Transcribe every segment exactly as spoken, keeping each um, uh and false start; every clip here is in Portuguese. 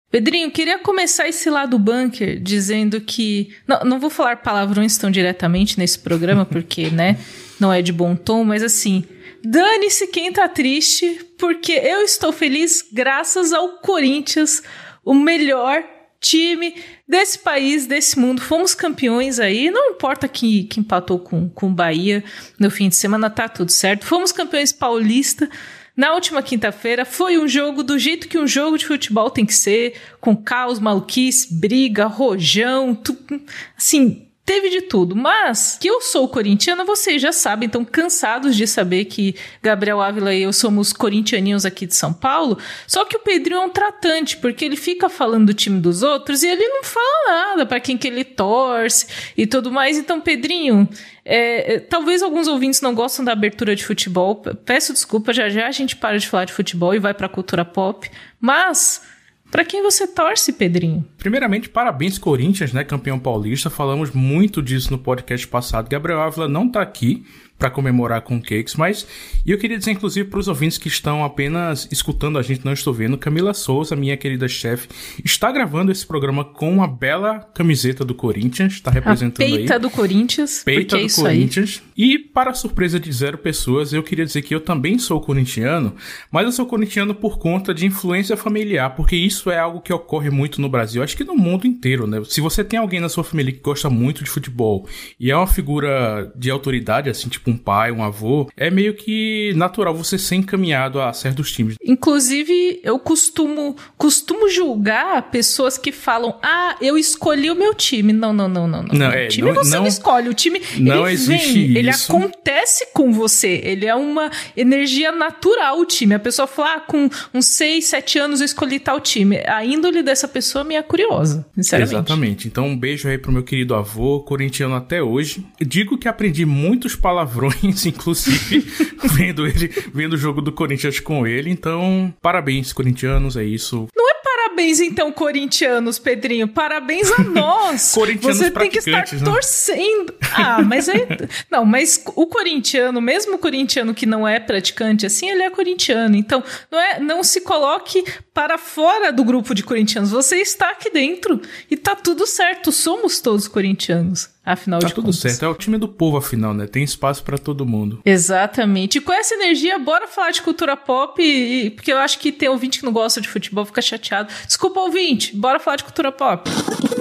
Pedrinho, queria começar esse lado bunker dizendo que... Não, não vou falar palavrões tão diretamente nesse programa, porque, né, não é de bom tom, mas assim... Dane-se quem tá triste, porque eu estou feliz graças ao Corinthians, o melhor time desse país, desse mundo. Fomos campeões aí, não importa que, que empatou com, com o Bahia no fim de semana, tá tudo certo. Fomos campeões paulista. Na última quinta-feira foi um jogo do jeito que um jogo de futebol tem que ser, com caos, maluquice, briga, rojão, tu... assim, teve de tudo. Mas que eu sou corintiana, vocês já sabem, estão cansados de saber que Gabriel Ávila e eu somos corintianinhos aqui de São Paulo, só que o Pedrinho é um tratante, porque ele fica falando do time dos outros e ele não fala nada para quem que ele torce e tudo mais. Então, Pedrinho... É, talvez alguns ouvintes não gostam da abertura de futebol, peço desculpa, já já a gente para de falar de futebol e vai pra cultura pop, mas pra quem você torce, Pedrinho? Primeiramente, parabéns Corinthians, né, campeão paulista, falamos muito disso no podcast passado. Gabriel Ávila não tá aqui para comemorar com cakes, mas e eu queria dizer inclusive para os ouvintes que estão apenas escutando a gente, não estou vendo, Camila Souza, minha querida chefe, está gravando esse programa com uma bela camiseta do Corinthians, está representando aí. Peita do Corinthians, Peita do é Corinthians. Aí. E para a surpresa de zero pessoas, eu queria dizer que eu também sou corintiano, mas eu sou corintiano por conta de influência familiar, porque isso é algo que ocorre muito no Brasil, acho que no mundo inteiro, né? Se você tem alguém na sua família que gosta muito de futebol e é uma figura de autoridade, assim, tipo um pai, um avô, é meio que natural você ser encaminhado a certos times. Inclusive, eu costumo, costumo julgar pessoas que falam, ah, eu escolhi o meu time. Não, não, não, não. não. não o é, time não, você não, não escolhe, o time não ele existe vem, isso. Ele acontece com você, ele é uma energia natural, o time. A pessoa fala, ah, com uns seis, sete anos eu escolhi tal time. A índole dessa pessoa me é curiosa, sinceramente. Exatamente. Então, um beijo aí pro meu querido avô, corintiano até hoje. Eu digo que aprendi muitos palavrões inclusive, vendo ele, vendo o jogo do Corinthians com ele. Então, parabéns, corintianos, é isso. Não é parabéns, então, corintianos, Pedrinho. Parabéns a nós. Corintianos Você tem que estar né? torcendo. Ah, mas aí... Não, mas o corintiano, mesmo o corintiano que não é praticante assim, ele é corintiano. Então, não, é, não se coloque para fora do grupo de corintianos. Você está aqui dentro e tá tudo certo. Somos todos corintianos. Afinal tá de tudo contas. certo, é o time do povo, afinal, né? Tem espaço pra todo mundo. Exatamente. E com essa energia, bora falar de cultura pop, e, porque eu acho que tem ouvinte que não gosta de futebol, fica chateado. Desculpa, ouvinte, bora falar de cultura pop.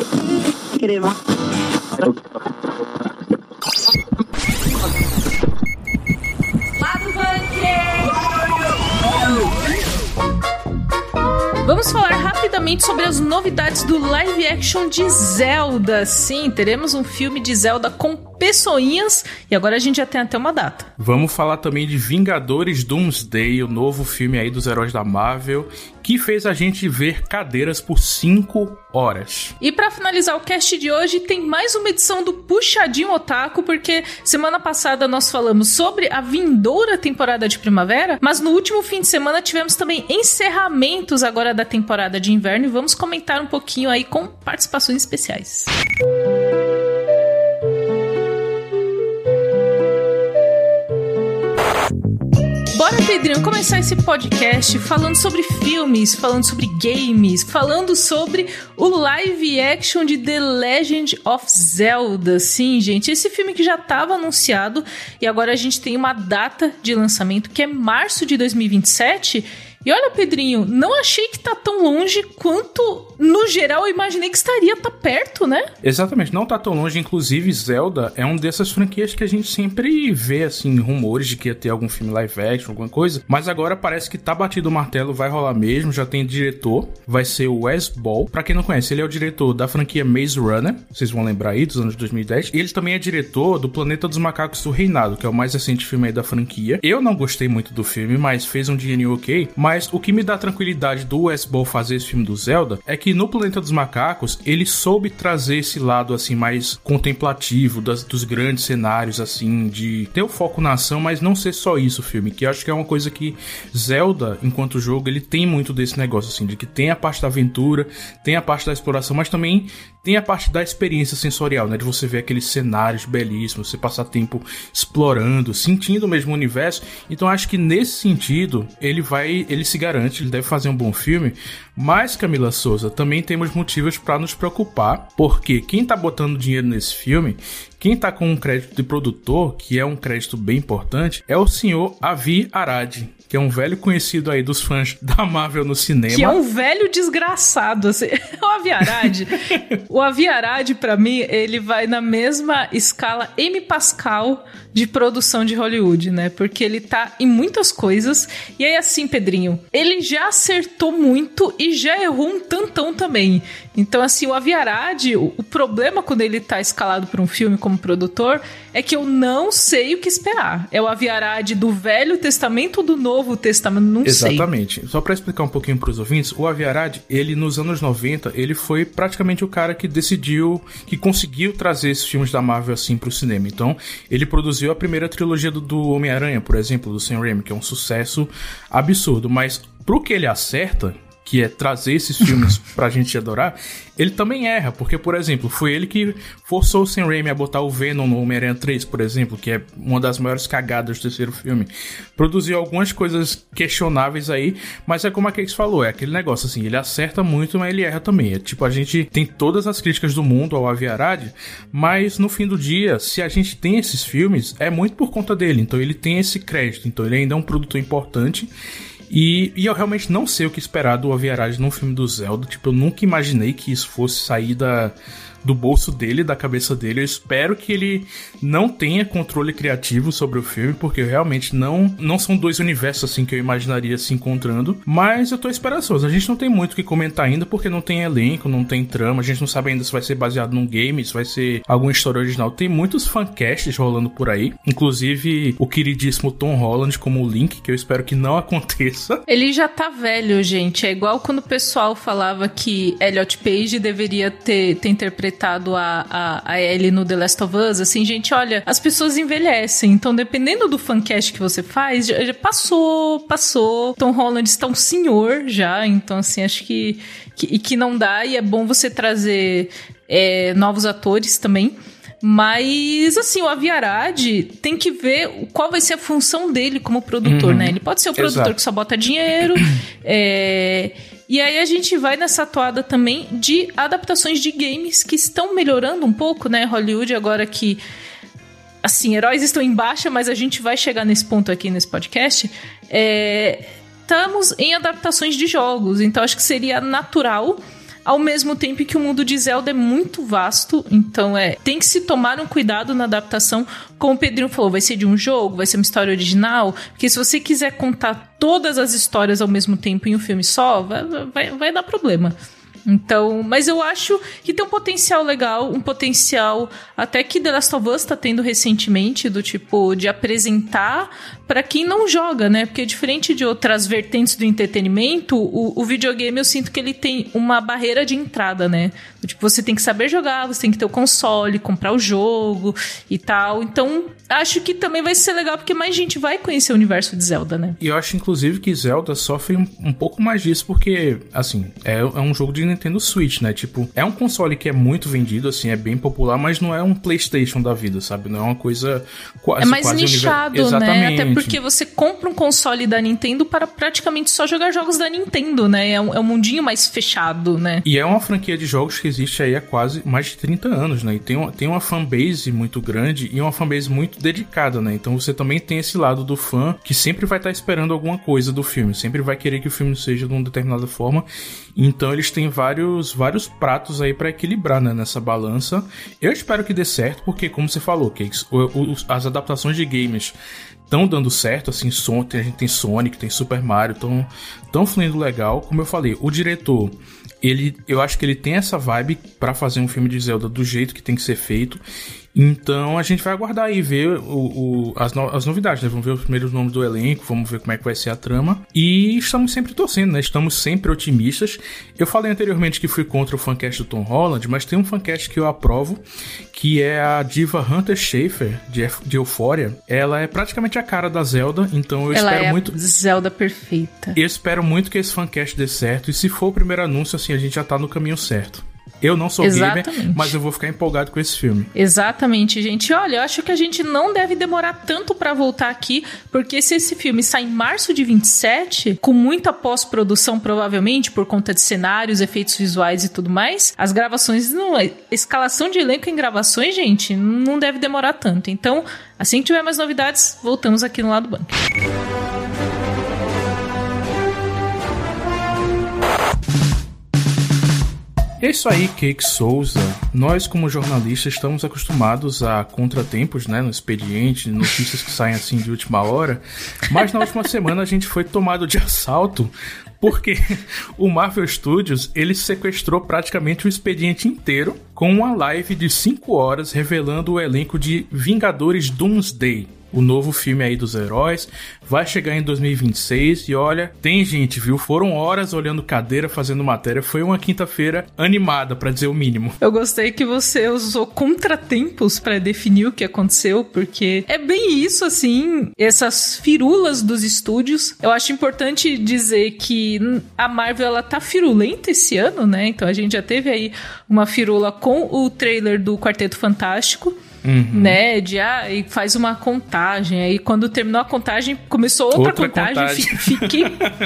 Queremos. Vamos falar rapidamente sobre as novidades do live action de Zelda. Sim, teremos um filme de Zelda com pessoinhas e agora a gente já tem até uma data. Vamos falar também de Vingadores Doomsday, o novo filme aí dos heróis da Marvel, que fez a gente ver cadeiras por cinco horas. E pra finalizar o cast de hoje, tem mais uma edição do Puxadinho Otaku, porque semana passada nós falamos sobre a vindoura temporada de primavera, mas no último fim de semana tivemos também encerramentos agora da temporada de inverno e vamos comentar um pouquinho aí com participações especiais. Bora, Pedrinho, começar esse podcast falando sobre filmes, falando sobre games, falando sobre o live action de The Legend of Zelda. Sim, gente, esse filme que já estava anunciado e agora a gente tem uma data de lançamento que é março de dois mil e vinte e sete. E olha, Pedrinho, não achei que tá tão longe quanto, no geral, eu imaginei que estaria, tá perto, né? Exatamente, não tá tão longe. Inclusive, Zelda é uma dessas franquias que a gente sempre vê, assim, rumores de que ia ter algum filme live action, alguma coisa. Mas agora parece que tá batido o martelo, vai rolar mesmo, já tem diretor, vai ser o Wes Ball. Pra quem não conhece, ele é o diretor da franquia Maze Runner, vocês vão lembrar aí, dos anos dois mil e dez. Ele também é diretor do Planeta dos Macacos do Reinado, que é o mais recente filme aí da franquia. Eu não gostei muito do filme, mas fez um dinheirinho ok. Mas o que me dá tranquilidade do Wes Ball fazer esse filme do Zelda é que no Planeta dos Macacos ele soube trazer esse lado assim mais contemplativo das, dos grandes cenários, assim, de ter o foco na ação, mas não ser só isso o filme, que eu acho que é uma coisa que Zelda, enquanto jogo, ele tem muito desse negócio, assim, de que tem a parte da aventura, tem a parte da exploração, mas também tem a parte da experiência sensorial, né, de você ver aqueles cenários belíssimos, você passar tempo explorando, sentindo o mesmo universo. Então acho que nesse sentido ele vai, ele ele se garante, ele deve fazer um bom filme, mas, Camila Souza, também temos motivos pra nos preocupar, porque quem tá botando dinheiro nesse filme, quem tá com um crédito de produtor, que é um crédito bem importante, é o senhor Avi Arad, que é um velho conhecido aí dos fãs da Marvel no cinema. Que é um velho desgraçado, assim. O Avi Arad, o Avi Arad, pra mim, ele vai na mesma escala Amy Pascal de produção de Hollywood, né? Porque ele tá em muitas coisas. E aí, assim, Pedrinho, ele já acertou muito e já errou um tantão também. Então, assim, o Avi Arad, o, o problema quando ele tá escalado pra um filme como produtor é que eu não sei o que esperar. É o Avi Arad do Velho Testamento ou do Novo Testamento? Não sei. Exatamente. Só pra explicar um pouquinho pros ouvintes, o Avi Arad, ele nos anos noventa, ele foi praticamente o cara que decidiu, que conseguiu trazer esses filmes da Marvel assim pro cinema. Então, ele produziu a primeira trilogia do, do Homem-Aranha, por exemplo, do Sam Raimi, que é um sucesso absurdo. Mas pro que ele acerta, que é trazer esses filmes pra gente adorar, ele também erra, porque, por exemplo, foi ele que forçou o Sam Raimi a botar o Venom no Homem-Aranha três, por exemplo, que é uma das maiores cagadas do terceiro filme. Produziu algumas coisas questionáveis aí, mas é como a Cakes falou, é aquele negócio assim, ele acerta muito, mas ele erra também. É tipo, a gente tem todas as críticas do mundo ao Avi Arad, mas no fim do dia, se a gente tem esses filmes, é muito por conta dele, então ele tem esse crédito, então ele ainda é um produtor importante. E, e eu realmente não sei o que esperar do Avi Arad num filme do Zelda. Tipo, eu nunca imaginei que isso fosse sair da, do bolso dele, da cabeça dele. Eu espero que ele não tenha controle criativo sobre o filme, porque realmente não, não são dois universos assim que eu imaginaria se encontrando. Mas eu tô esperançoso. A gente não tem muito o que comentar ainda, porque não tem elenco, não tem trama. A gente não sabe ainda se vai ser baseado num game, se vai ser alguma história original. Tem muitos fancasts rolando por aí, inclusive o queridíssimo Tom Holland como o Link, que eu espero que não aconteça. Ele já tá velho, gente. É igual quando o pessoal falava que Elliot Page deveria ter, ter interpretado a, a, a Ellie no The Last of Us. Assim, gente, olha, as pessoas envelhecem. Então, dependendo do fancast que você faz, já, já passou, passou. Tom Holland está um senhor já. Então, assim, acho que, que, e que não dá. E é bom você trazer é, novos atores também. Mas, assim, o Avi Arad tem que ver qual vai ser a função dele como produtor, uhum. né? Ele pode ser o produtor Exato. Que só bota dinheiro. é... E aí a gente vai nessa toada também de adaptações de games que estão melhorando um pouco, né? Hollywood agora que... Assim, heróis estão em baixa, mas a gente vai chegar nesse ponto aqui nesse podcast. É... Estamos em adaptações de jogos, então acho que seria natural... Ao mesmo tempo que o mundo de Zelda é muito vasto, então é, tem que se tomar um cuidado na adaptação. Como o Pedrinho falou, vai ser de um jogo, vai ser uma história original, porque se você quiser contar todas as histórias ao mesmo tempo em um filme só, vai, vai, vai dar problema. Então, mas eu acho que tem um potencial legal, um potencial até que The Last of Us tá tendo recentemente, do tipo, de apresentar pra quem não joga, né? Porque diferente de outras vertentes do entretenimento, o, o videogame eu sinto que ele tem uma barreira de entrada, né? Tipo, você tem que saber jogar, você tem que ter o console, comprar o jogo e tal. Então, acho que também vai ser legal, porque mais gente vai conhecer o universo de Zelda, né? E eu acho, inclusive, que Zelda sofre um, um pouco mais disso, porque, assim, é, é um jogo de Nintendo Switch, né? Tipo, é um console que é muito vendido, assim, é bem popular, mas não é um PlayStation da vida, sabe? Não é uma coisa quase... É mais quase nichado, univer... Exatamente. né? Até porque você compra um console da Nintendo para praticamente só jogar jogos da Nintendo, né? É um, é um mundinho mais fechado, né? E é uma franquia de jogos que existe aí há quase mais de trinta anos, né? E tem uma, tem uma fanbase muito grande e uma fanbase muito dedicada, né? Então você também tem esse lado do fã que sempre vai estar esperando alguma coisa do filme, sempre vai querer que o filme seja de uma determinada forma. Então eles têm vários, vários pratos aí pra equilibrar, né, nessa balança. Eu espero que dê certo, porque como você falou, Cakes, as adaptações de games estão dando certo, assim, a gente tem Sonic, tem Super Mario, estão tão fluindo legal. Como eu falei, o diretor, ele, eu acho que ele tem essa vibe pra fazer um filme de Zelda do jeito que tem que ser feito. Então a gente vai aguardar aí ver o, o, as, no, as novidades, né? Vamos ver os primeiros nomes do elenco, vamos ver como é que vai ser a trama. E estamos sempre torcendo, né? Estamos sempre otimistas. Eu falei anteriormente que fui contra o fancast do Tom Holland, mas tem um fancast que eu aprovo, que é a diva Hunter Schafer, de, de Euphoria. Ela é praticamente a cara da Zelda, então eu Ela espero é muito... a Zelda perfeita. Eu espero muito que esse fancast dê certo, e se for o primeiro anúncio, assim, a gente já tá no caminho certo. Eu não sou Exatamente. gamer, mas eu vou ficar empolgado com esse filme. Exatamente, gente. Olha, eu acho que a gente não deve demorar tanto pra voltar aqui, porque se esse filme sai em março de vinte e sete, com muita pós-produção provavelmente, por conta de cenários, efeitos visuais e tudo mais, as gravações, não, escalação de elenco em gravações, gente, não deve demorar tanto. Então, assim que tiver mais novidades, voltamos aqui no Lado Bunker. É isso aí, Cake Souza. Nós, como jornalistas, estamos acostumados a contratempos, né, no expediente, notícias que saem assim de última hora, mas na última semana a gente foi tomado de assalto porque o Marvel Studios, ele sequestrou praticamente o expediente inteiro com uma live de cinco horas revelando o elenco de Vingadores Doomsday. O novo filme aí dos heróis vai chegar em dois mil e vinte e seis e olha, tem gente, viu? Foram horas olhando cadeira, fazendo matéria. Foi uma quinta-feira animada, pra dizer o mínimo. Eu gostei que você usou contratempos pra definir o que aconteceu, porque é bem isso, assim, essas firulas dos estúdios. Eu acho importante dizer que a Marvel, ela tá firulenta esse ano, né? Então a gente já teve aí uma firula com o trailer do Quarteto Fantástico. Uhum. Né, de ah, e faz uma contagem. Aí quando terminou a contagem, começou outra, outra contagem, contagem. Fiquei,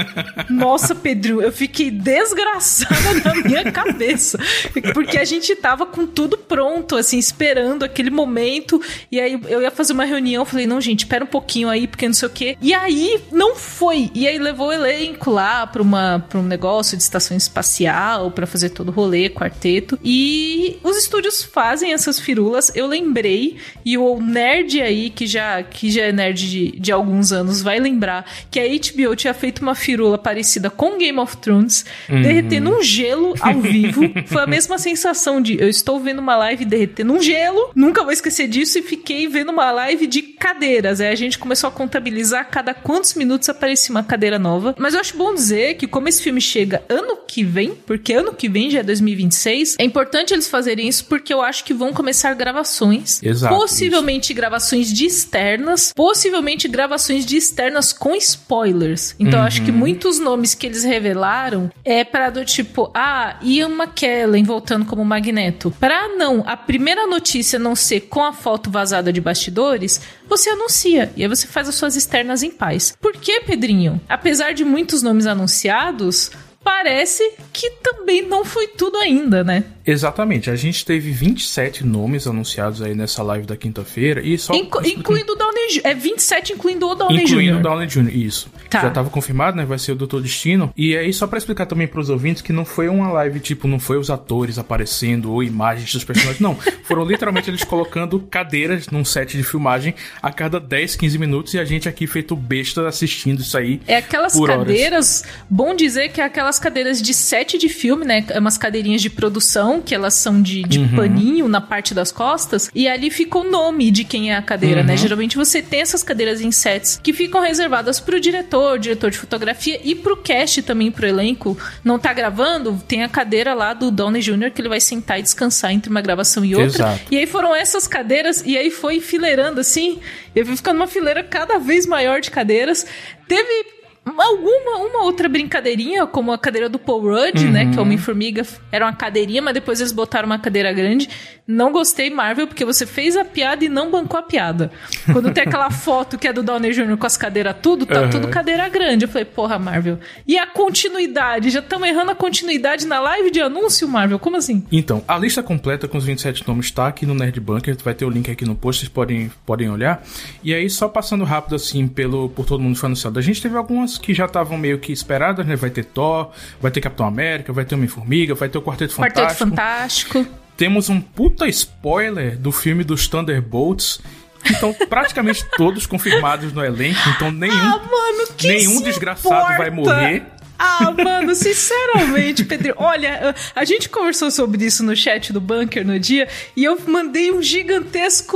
nossa, Pedro, eu fiquei desgraçada na minha cabeça, porque a gente tava com tudo pronto, assim, esperando aquele momento. E aí eu ia fazer uma reunião, falei, não, gente, espera um pouquinho aí, porque não sei o quê. E aí não foi. E aí levou o elenco lá pra, uma, pra um negócio de estação espacial, pra fazer todo o rolê, quarteto. E os estúdios fazem essas firulas. Eu lembrei, e o nerd aí, que já, que já é nerd de, de alguns anos, vai lembrar que a H B O tinha feito uma firula parecida com Game of Thrones, uhum. derretendo um gelo ao vivo. Foi a mesma sensação de, eu estou vendo uma live derretendo um gelo, nunca vou esquecer disso, e fiquei vendo uma live de cadeiras. Aí a gente começou a contabilizar cada quantos minutos aparecia uma cadeira nova. Mas eu acho bom dizer que como esse filme chega ano que vem, porque ano que vem já é dois mil e vinte e seis, é importante eles fazerem isso, porque eu acho que vão começar gravações. Exato, possivelmente isso. gravações de externas, possivelmente gravações de externas com spoilers. Então uhum. eu acho que muitos nomes que eles revelaram é pra do tipo, ah, Ian McKellen voltando como Magneto. Pra não, a primeira notícia não ser com a foto vazada de bastidores, você anuncia, e aí você faz as suas externas em paz. Por que, Pedrinho? Apesar de muitos nomes anunciados, parece que também não foi tudo ainda, né? Exatamente, a gente teve vinte e sete nomes anunciados aí nessa live da quinta-feira e só... Inclu- incluindo o Downey Júnior É vinte e sete incluindo o Downey Júnior Incluindo o Downey Júnior, isso. Tá. Já tava confirmado, né? Vai ser o doutor Destino. E aí, só pra explicar também pros ouvintes que não foi uma live, tipo, não foi os atores aparecendo ou imagens dos personagens, não. Foram literalmente eles colocando cadeiras num set de filmagem a cada dez, quinze minutos e a gente aqui feito besta assistindo isso aí. É aquelas por cadeiras, horas. Bom dizer que é aquelas cadeiras de set de filme, né? É umas cadeirinhas de produção, que elas são de, de uhum. paninho na parte das costas, e ali fica o nome de quem é a cadeira, uhum. né? Geralmente você tem essas cadeiras em sets que ficam reservadas pro diretor, diretor de fotografia e pro cast também, pro elenco. Não tá gravando, tem a cadeira lá do Downey Júnior que ele vai sentar e descansar entre uma gravação e outra. Exato. E aí foram essas cadeiras, e aí foi enfileirando assim, eu fui ficando uma fileira cada vez maior de cadeiras. Teve alguma uma outra brincadeirinha, como a cadeira do Paul Rudd, uhum. né, que é Homem-Formiga, era uma cadeirinha, mas depois eles botaram uma cadeira grande. Não gostei, Marvel, porque você fez a piada e não bancou a piada. Quando tem aquela foto que é do Downey Júnior com as cadeiras tudo, tá uhum. tudo cadeira grande. Eu falei, porra, Marvel. E a continuidade? Já estamos errando a continuidade na live de anúncio, Marvel? Como assim? Então, a lista completa com os vinte e sete nomes tá aqui no Nerd Bunker, vai ter o link aqui no post, vocês podem, podem olhar. E aí, só passando rápido assim, pelo, por todo mundo que foi anunciado, a gente teve algumas que já estavam meio que esperadas, né? Vai ter Thor, vai ter Capitão América, vai ter Homem-Formiga, vai ter o Quarteto Fantástico. Quarteto Fantástico. Temos um puta spoiler do filme dos Thunderbolts, que estão praticamente todos confirmados no elenco, então nenhum, ah, mano, que nenhum desgraçado importa? vai morrer. Ah, mano, sinceramente, Pedro, olha, a gente conversou sobre isso no chat do Bunker no dia, e eu mandei um gigantesco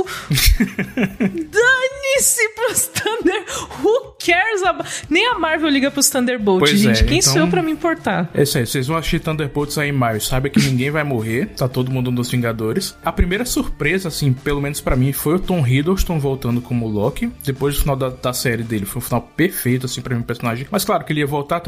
dane-se pros Thunder, who cares about... Nem a Marvel liga pros Thunderbolts, pois gente, é, quem então, sou eu pra me importar? É isso aí, vocês vão assistir Thunderbolts aí em maio, sabe que ninguém vai morrer, tá todo mundo nos Vingadores. A primeira surpresa, assim, pelo menos pra mim, foi o Tom Hiddleston voltando como Loki, depois do final da, da série dele, foi um final perfeito, assim, pra mim, o personagem, mas claro que ele ia voltar também, já tinha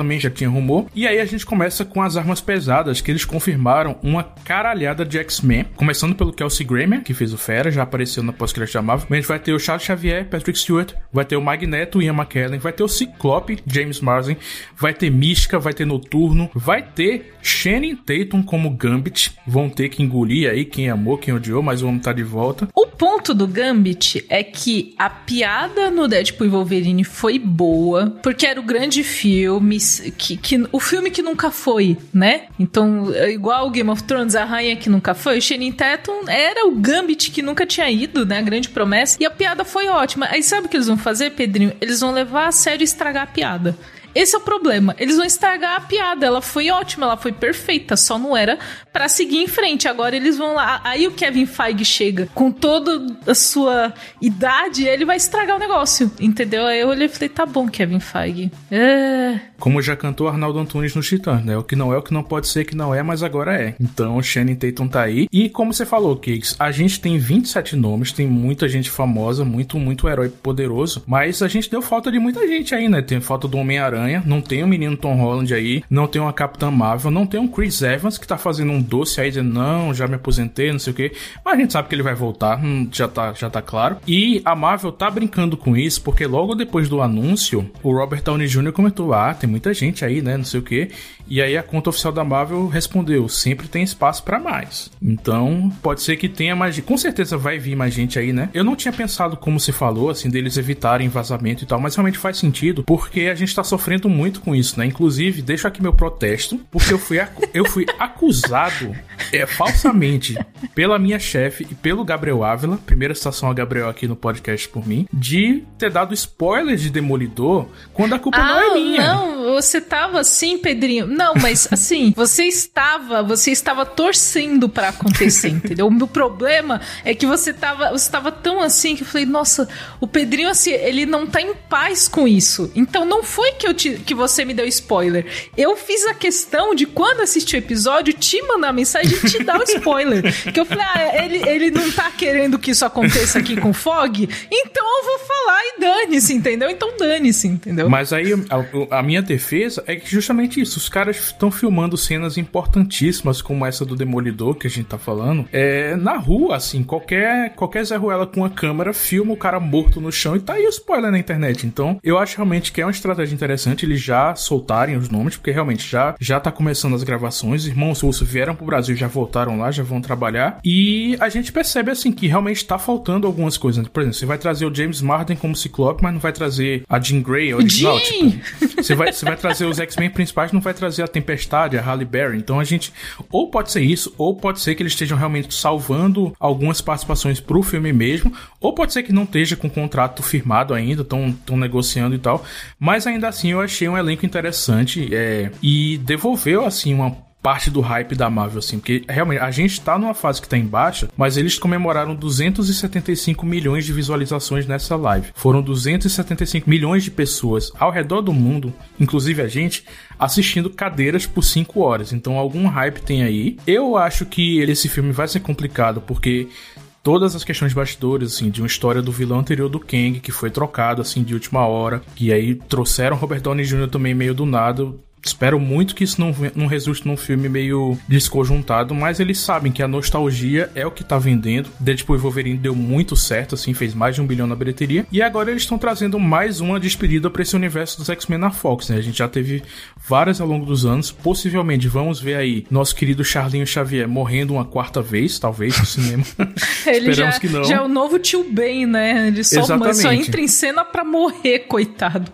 rumor. E aí a gente começa com as armas pesadas, que eles confirmaram uma caralhada de X-Men, começando pelo Kelsey Grammer, que fez o Fera, já apareceu na pós-crédito da Marvel. Mas a gente vai ter o Charles Xavier, Patrick Stewart, vai ter o Magneto, Ian McKellen, vai ter o Ciclope, James Marsden, vai ter Mística, vai ter Noturno, vai ter Channing Tatum como Gambit. Vão ter que engolir aí quem amou, quem odiou, mas o homem tá de volta. O ponto do Gambit é que a piada no Deadpool e Wolverine foi boa, porque era o grande filme, que, que, o filme que nunca foi, né? Então, igual o Game of Thrones, a rainha que nunca foi, o Channing Tatum era o Gambit que nunca tinha ido, né? A grande promessa. E a piada foi ótima. Aí sabe o que eles vão fazer, Pedrinho? Eles vão levar a sério e estragar a piada. Esse é o problema. Eles vão estragar a piada. Ela foi ótima, ela foi perfeita, só não era pra seguir em frente. Agora eles vão lá. Aí o Kevin Feige chega com toda a sua idade e ele vai estragar o negócio, entendeu? Aí eu olhei e falei, tá bom, Kevin Feige. É... Como já cantou Arnaldo Antunes no Titãs, né? O que não é, o que não pode ser, que não é, mas agora é. Então o Channing Tatum tá aí. E como você falou, Kicks, a gente tem vinte e sete nomes, tem muita gente famosa, muito, muito herói poderoso, mas a gente deu falta de muita gente aí, né? Tem falta do Homem-Aranha, não tem o menino Tom Holland aí, não tem uma Capitã Marvel, não tem um Chris Evans que tá fazendo um doce aí dizendo, não, já me aposentei, não sei o que, mas a gente sabe que ele vai voltar, hum, já, tá, já tá claro. E a Marvel tá brincando com isso, porque logo depois do anúncio, o Robert Downey Júnior comentou, ah, tem muita gente aí, né, não sei o que, e aí a conta oficial da Marvel respondeu, sempre tem espaço pra mais. Então, pode ser que tenha mais gente, com certeza vai vir mais gente aí, né? Eu não tinha pensado, como você falou, assim, deles evitarem vazamento e tal, mas realmente faz sentido, porque a gente tá sofrendo muito com isso, né? Inclusive, deixo aqui meu protesto, porque eu fui, acu- eu fui acusado é, falsamente pela minha chefe e pelo Gabriel Ávila, primeira citação a Gabriel aqui no podcast por mim, de ter dado spoiler de Demolidor quando a culpa ah, não é minha. Não, você tava assim, Pedrinho. Não, mas assim, você estava, você estava torcendo pra acontecer, entendeu? O meu problema é que você tava, você tava tão assim que eu falei, nossa, o Pedrinho assim, ele não tá em paz com isso. Então não foi que eu te, que você me deu spoiler. Eu fiz a questão de quando assistir o episódio te mandar mensagem e te dar o spoiler. Que eu falei, ah, ele, ele não tá querendo que isso aconteça aqui com o Fog, então eu vou falar e dane-se, entendeu? Então dane-se, entendeu? Mas aí a, a minha defesa é que justamente isso, os caras estão filmando cenas importantíssimas como essa do Demolidor que a gente tá falando, é, na rua, assim, qualquer, qualquer Zé Ruela com uma câmera filma o cara morto no chão e tá aí o spoiler na internet. Então eu acho realmente que é uma estratégia interessante eles já soltarem os nomes, porque realmente já, já tá começando as gravações, irmãos Russo vieram pro Brasil, já voltaram lá, já vão trabalhar, e a gente percebe assim que realmente tá faltando algumas coisas. Por exemplo, você vai trazer o James Marsden como Ciclope, mas não vai trazer a Jean Grey original, Jean! Tipo, você vai, você vai trazer os X-Men principais, não vai trazer a Tempestade, a Halle Berry. Então a gente, ou pode ser isso, ou pode ser que eles estejam realmente salvando algumas participações pro filme mesmo, ou pode ser que não esteja com o contrato firmado ainda, estão negociando e tal, mas ainda assim eu achei um elenco interessante, é, e devolveu assim uma parte do hype da Marvel, assim, porque realmente a gente tá numa fase que tá em baixa, mas eles comemoraram duzentos e setenta e cinco milhões de visualizações nessa live. Foram duzentos e setenta e cinco milhões de pessoas ao redor do mundo, inclusive a gente, assistindo cadeiras por cinco horas. Então algum hype tem aí. Eu acho que esse filme vai ser complicado, porque todas as questões de bastidores, assim, de uma história do vilão anterior do Kang, que foi trocado, assim, de última hora, e aí trouxeram Robert Downey Júnior também meio do nada. Espero muito que isso não, não resulte num filme meio desconjuntado, mas eles sabem que a nostalgia é o que tá vendendo. Deadpool e Wolverine deu muito certo, assim, fez mais de um bilhão na bilheteria, e agora eles estão trazendo mais uma despedida pra esse universo dos X-Men na Fox, né? A gente já teve várias ao longo dos anos, possivelmente vamos ver aí nosso querido Charlinho Xavier morrendo uma quarta vez, talvez, no cinema. Ele Esperamos já, que não. já é o novo Tio Ben, né? Ele só, só entra em cena pra morrer, coitado.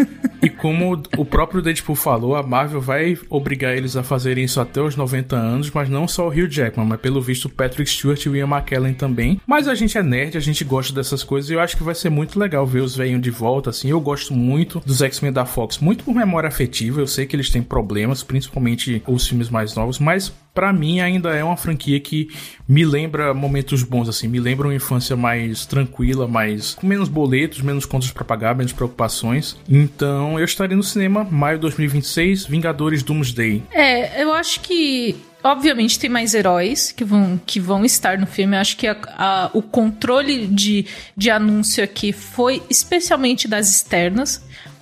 E como o próprio Deadpool falou, a Marvel vai obrigar eles a fazerem isso até os noventa anos, mas não só o Hugh Jackman, mas pelo visto o Patrick Stewart e o Ian McKellen também. Mas a gente é nerd, a gente gosta dessas coisas, e eu acho que vai ser muito legal ver os velhinhos de volta, assim. Eu gosto muito dos X-Men da Fox, muito por memória afetiva. Eu sei que eles têm problemas, principalmente os filmes mais novos, mas pra mim ainda é uma franquia que me lembra momentos bons, assim, me lembra uma infância mais tranquila, mais com menos boletos, menos contas pra pagar, menos preocupações. Então eu estarei no cinema maio de dois mil e vinte e seis, Vingadores Doomsday. É, eu acho que obviamente tem mais heróis que vão, que vão estar no filme. Eu acho que a, a, o controle de, de anúncio aqui foi especialmente das externas.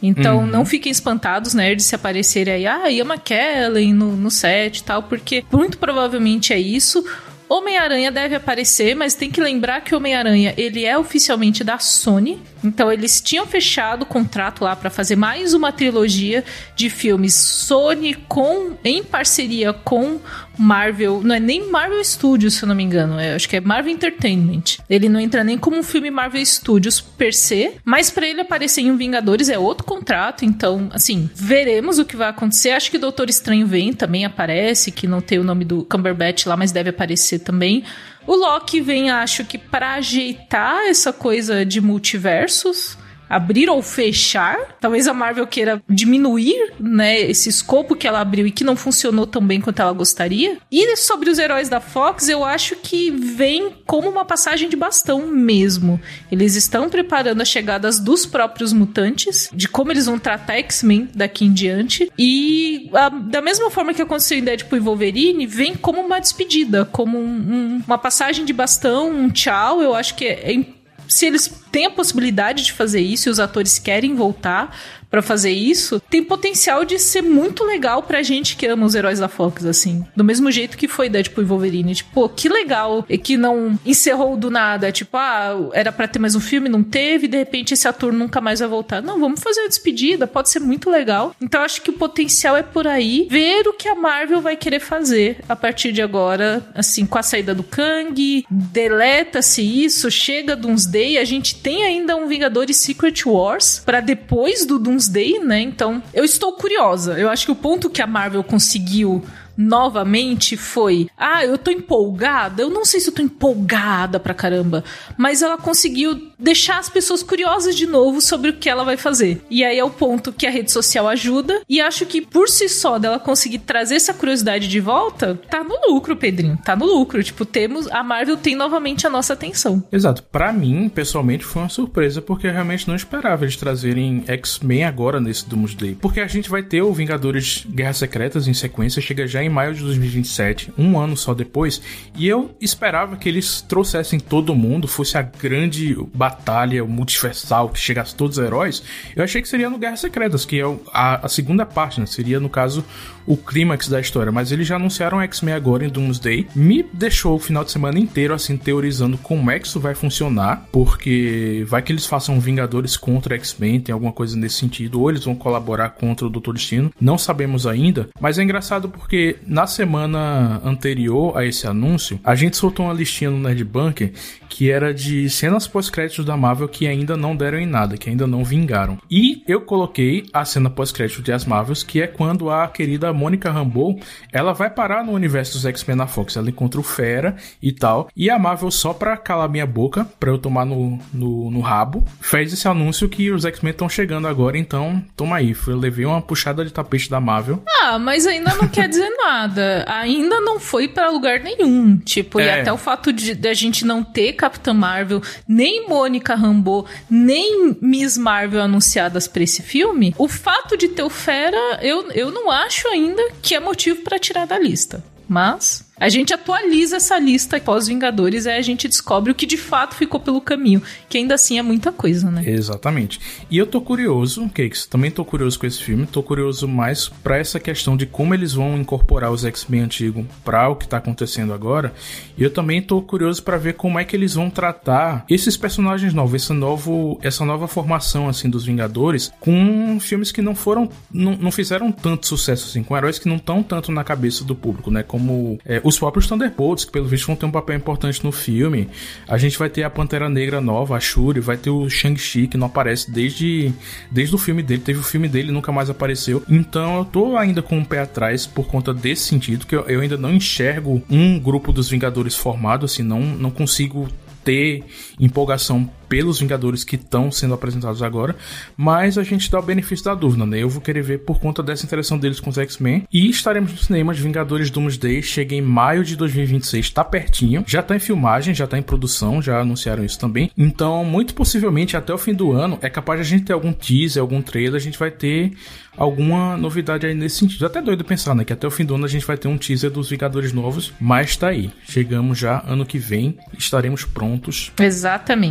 Então, uhum. não fiquem espantados, nerds, se aparecerem aí, ah, Ian McKellen no, no set e tal, porque muito provavelmente é isso. Homem-Aranha deve aparecer, mas tem que lembrar que o Homem-Aranha, ele é oficialmente da Sony, então eles tinham fechado o contrato lá para fazer mais uma trilogia de filmes Sony com, em parceria com Marvel, não é nem Marvel Studios, se eu não me engano, é, acho que é Marvel Entertainment. Ele não entra nem como um filme Marvel Studios per se, mas para ele aparecer em um Vingadores é outro contrato, então, assim, veremos o que vai acontecer. Acho que o Doutor Estranho vem, também aparece, que não tem o nome do Cumberbatch lá, mas deve aparecer também. O Loki vem, acho que para ajeitar essa coisa de multiversos, abrir ou fechar. Talvez a Marvel queira diminuir, né, esse escopo que ela abriu e que não funcionou tão bem quanto ela gostaria. E sobre os heróis da Fox, eu acho que vem como uma passagem de bastão mesmo. Eles estão preparando as chegadas dos próprios mutantes, de como eles vão tratar X-Men daqui em diante. E a, da mesma forma que aconteceu em Deadpool e Wolverine, vem como uma despedida, como um, um, uma passagem de bastão, um tchau. Eu acho que é, é se eles têm a possibilidade de fazer isso e os atores querem voltar pra fazer isso, tem potencial de ser muito legal pra gente que ama os heróis da Fox, assim. Do mesmo jeito que foi Deadpool e Wolverine. Tipo, pô, que legal. E que não encerrou do nada. Tipo, ah, era pra ter mais um filme, não teve, e de repente esse ator nunca mais vai voltar. Não, vamos fazer a despedida, pode ser muito legal. Então acho que o potencial é por aí. Ver o que a Marvel vai querer fazer a partir de agora, assim, com a saída do Kang, deleta-se isso, chega Doomsday, a gente tem ainda um Vingadores Secret Wars pra depois do Doomsday, né? Então, eu estou curiosa. Eu acho que o ponto que a Marvel conseguiu novamente foi, ah, eu tô empolgada, eu não sei se eu tô empolgada pra caramba, mas ela conseguiu deixar as pessoas curiosas de novo sobre o que ela vai fazer. E aí é o ponto que a rede social ajuda, e acho que por si só dela conseguir trazer essa curiosidade de volta, tá no lucro, Pedrinho, tá no lucro. Tipo, temos, a Marvel tem novamente a nossa atenção. Exato. Pra mim, pessoalmente, foi uma surpresa, porque eu realmente não esperava eles trazerem X-Men agora nesse Doomsday, porque a gente vai ter o Vingadores Guerras Secretas em sequência, chega já em maio de dois mil e vinte e sete, um ano só depois, e eu esperava que eles trouxessem todo mundo, fosse a grande batalha multiversal, que chegasse todos os heróis. Eu achei que seria no Guerras Secretas, que é a, a segunda parte, né? Seria, no caso, o clímax da história, mas eles já anunciaram X-Men agora em Doomsday. Me deixou o final de semana inteiro, assim, teorizando como é que isso vai funcionar, porque vai que eles façam Vingadores contra X-Men, tem alguma coisa nesse sentido, ou eles vão colaborar contra o Doutor Destino, não sabemos ainda, mas é engraçado porque na semana anterior a esse anúncio, a gente soltou uma listinha no Nerd Bunker que era de cenas pós-créditos da Marvel que ainda não deram em nada, que ainda não vingaram. E eu coloquei a cena pós-crédito de As Marvels, que é quando a querida Monica Rambeau, ela vai parar no universo dos X-Men na Fox, ela encontra o Fera e tal, e a Marvel, só pra calar minha boca, pra eu tomar no, no, no rabo, fez esse anúncio que os X-Men estão chegando agora, então toma aí, eu levei uma puxada de tapete da Marvel. Ah, mas ainda não quer dizer nada, ainda não foi pra lugar nenhum, tipo, é. E até o fato de, de a gente não ter Capitã Marvel, nem Monica Rambeau, nem Miss Marvel anunciadas pra esse filme, o fato de ter o Fera, eu, eu não acho ainda que é motivo pra tirar da lista. Mas a gente atualiza essa lista pós-Vingadores e aí a gente descobre o que de fato ficou pelo caminho, que ainda assim é muita coisa, né? Exatamente. E eu tô curioso, Cakes, também tô curioso com esse filme, tô curioso mais pra essa questão de como eles vão incorporar os X-Men antigos pra o que tá acontecendo agora, e eu também tô curioso pra ver como é que eles vão tratar esses personagens novos, esse novo, essa nova formação, assim, dos Vingadores, com filmes que não foram, não, não fizeram tanto sucesso, assim, com heróis que não estão tanto na cabeça do público, né? Como é, os próprios Thunderbolts, que pelo visto vão ter um papel importante no filme. A gente vai ter a Pantera Negra nova, a Shuri, vai ter o Shang-Chi, que não aparece desde, desde o filme dele, teve o filme dele e nunca mais apareceu. Então eu tô ainda com o pé atrás por conta desse sentido, que eu, eu ainda não enxergo um grupo dos Vingadores formado, assim, não, não consigo ter empolgação pelos Vingadores que estão sendo apresentados agora, mas a gente dá o benefício da dúvida, né? Eu vou querer ver por conta dessa interação deles com os X-Men, e estaremos no cinema de Vingadores Doomsday, chega em maio de dois mil e vinte e seis, tá pertinho, já tá em filmagem, já tá em produção, já anunciaram isso também, então muito possivelmente até o fim do ano é capaz de a gente ter algum teaser, algum trailer, a gente vai ter alguma novidade aí nesse sentido. Até doido pensar, né, que até o fim do ano a gente vai ter um teaser dos Vingadores novos, mas tá aí, chegamos já, ano que vem, estaremos prontos. Exatamente, exatamente.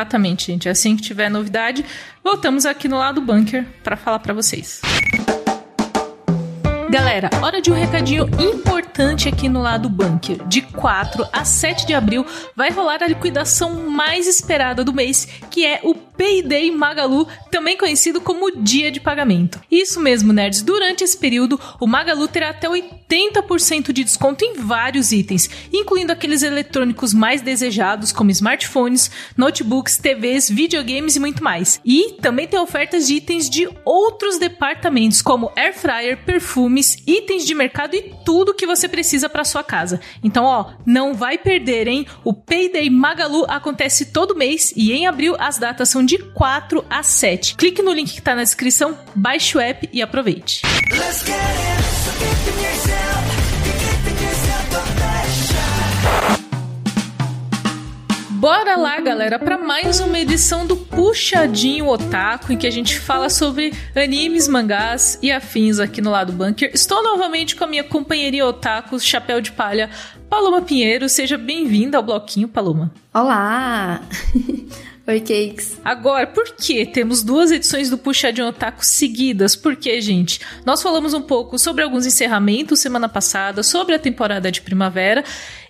Exatamente, gente. Assim que tiver novidade, voltamos aqui no Lado Bunker pra falar pra vocês. Galera, hora de um recadinho importante aqui no Lado Bunker. De quatro a sete de abril vai rolar a liquidação mais esperada do mês, que é o Payday Magalu, também conhecido como Dia de Pagamento. Isso mesmo, nerds. Durante esse período, o Magalu terá até oitenta por cento de desconto em vários itens, incluindo aqueles eletrônicos mais desejados, como smartphones, notebooks, T Vs, videogames e muito mais. E também tem ofertas de itens de outros departamentos, como air fryer, perfumes, itens de mercado e tudo que você precisa para sua casa. Então, ó, não vai perder, hein? O Payday Magalu acontece todo mês e em abril as datas são de quatro a sete. Clique no link que tá na descrição, baixe o app e aproveite. Bora lá, galera, para mais uma edição do Puxadinho Otaku, em que a gente fala sobre animes, mangás e afins aqui no Lado Bunker. Estou novamente com a minha companheirinha otaku, chapéu de palha, Paloma Pinheiro. Seja bem-vinda ao bloquinho, Paloma. Olá! Oi, Cakes. Agora, por que temos duas edições do Puxadinho Otaku seguidas? Porque, gente, nós falamos um pouco sobre alguns encerramentos semana passada, sobre a temporada de primavera.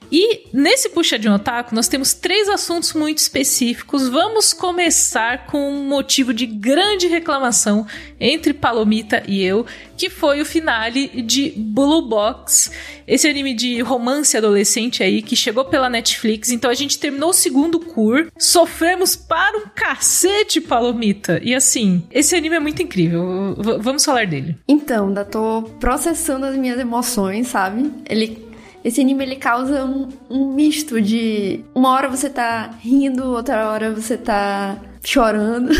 E nesse Puxadinho Otaku, nós temos três assuntos muito específicos. Vamos começar com um motivo de grande reclamação entre Palomita e eu, que foi o finale de Blue Box, esse anime de romance adolescente aí, que chegou pela Netflix. Então a gente terminou o segundo cur, sofremos para um cacete, Palomita. E assim, esse anime é muito incrível. V- vamos falar dele. Então, ainda tô processando as minhas emoções, sabe? Ele... Esse anime, ele causa um, um misto de... Uma hora você tá rindo, outra hora você tá chorando.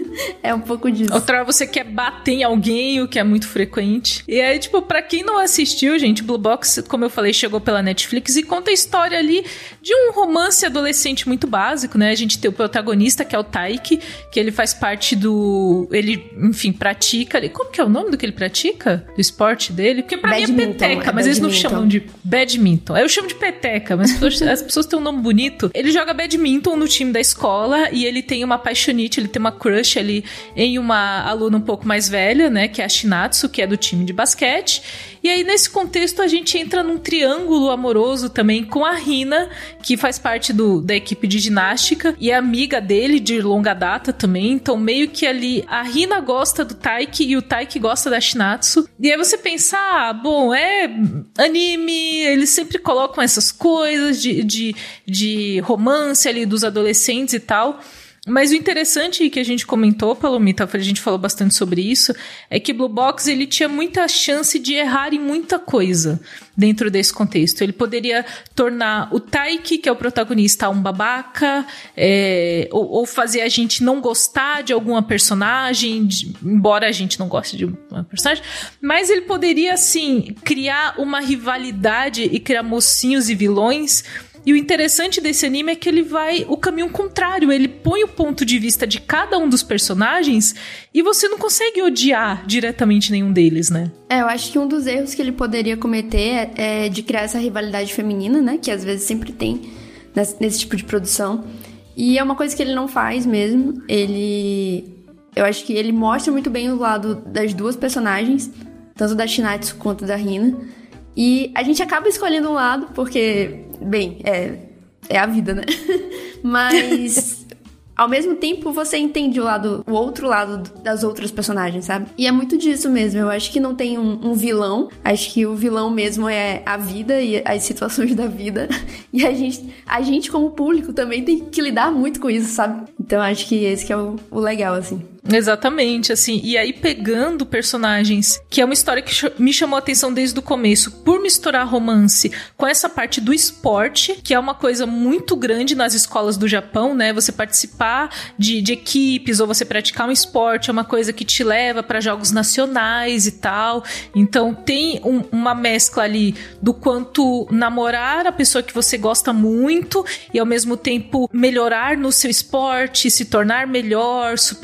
É um pouco disso. Outra hora você quer bater em alguém, o que é muito frequente. E aí, tipo, pra quem não assistiu, gente, Blue Box, como eu falei, chegou pela Netflix e conta a história ali de um romance adolescente muito básico, né? A gente tem o protagonista, que é o Taiki, que ele faz parte do... Ele, enfim, pratica... Como que é o nome do que ele pratica? Do esporte dele? Porque pra Badminton, mim é peteca, é mas eles não badminton. chamam de badminton. Eu chamo de peteca, mas as pessoas, as pessoas têm um nome bonito. Ele joga badminton no time da escola e ele tem uma paixonite, ele tem uma crush ali em uma aluna um pouco mais velha, né, que é a Shinatsu, que é do time de basquete. E aí, nesse contexto, a gente entra num triângulo amoroso também com a Hina, que faz parte do, da equipe de ginástica e é amiga dele de longa data também. Então, meio que ali, a Hina gosta do Taiki e o Taiki gosta da Shinatsu. E aí você pensa, ah, bom, é anime, eles sempre colocam essas coisas de, de, de romance ali dos adolescentes e tal. Mas o interessante que a gente comentou, Palomita, a gente falou bastante sobre isso, é que Blue Box, ele tinha muita chance de errar em muita coisa dentro desse contexto. Ele poderia tornar o Taiki, que é o protagonista, um babaca, é, ou, ou fazer a gente não gostar de alguma personagem, de, embora a gente não goste de uma personagem, mas ele poderia, assim, criar uma rivalidade e criar mocinhos e vilões. E o interessante desse anime é que ele vai o caminho contrário, ele põe o ponto de vista de cada um dos personagens e você não consegue odiar diretamente nenhum deles, né? É, eu acho que um dos erros que ele poderia cometer é, é de criar essa rivalidade feminina, né? Que às vezes sempre tem nesse, nesse tipo de produção. E é uma coisa que ele não faz mesmo. Ele... Eu acho que ele mostra muito bem o lado das duas personagens, tanto da Shinatsu quanto da Hina. E a gente acaba escolhendo um lado porque... Bem, é, é a vida, né? Mas, ao mesmo tempo, você entende o lado, o outro lado das outras personagens, sabe? E é muito disso mesmo. Eu acho que não tem um, um vilão. Acho que o vilão mesmo é a vida e as situações da vida. E a gente, a gente como público, também tem que lidar muito com isso, sabe? Então, acho que esse que é o, o legal, assim. Exatamente, assim, e aí pegando personagens, que é uma história que ch- me chamou a atenção desde o começo, por misturar romance com essa parte do esporte, que é uma coisa muito grande nas escolas do Japão, né, você participar de, de equipes ou você praticar um esporte é uma coisa que te leva para jogos nacionais e tal, então tem um, uma mescla ali do quanto namorar a pessoa que você gosta muito e ao mesmo tempo melhorar no seu esporte, se tornar melhor, superar suas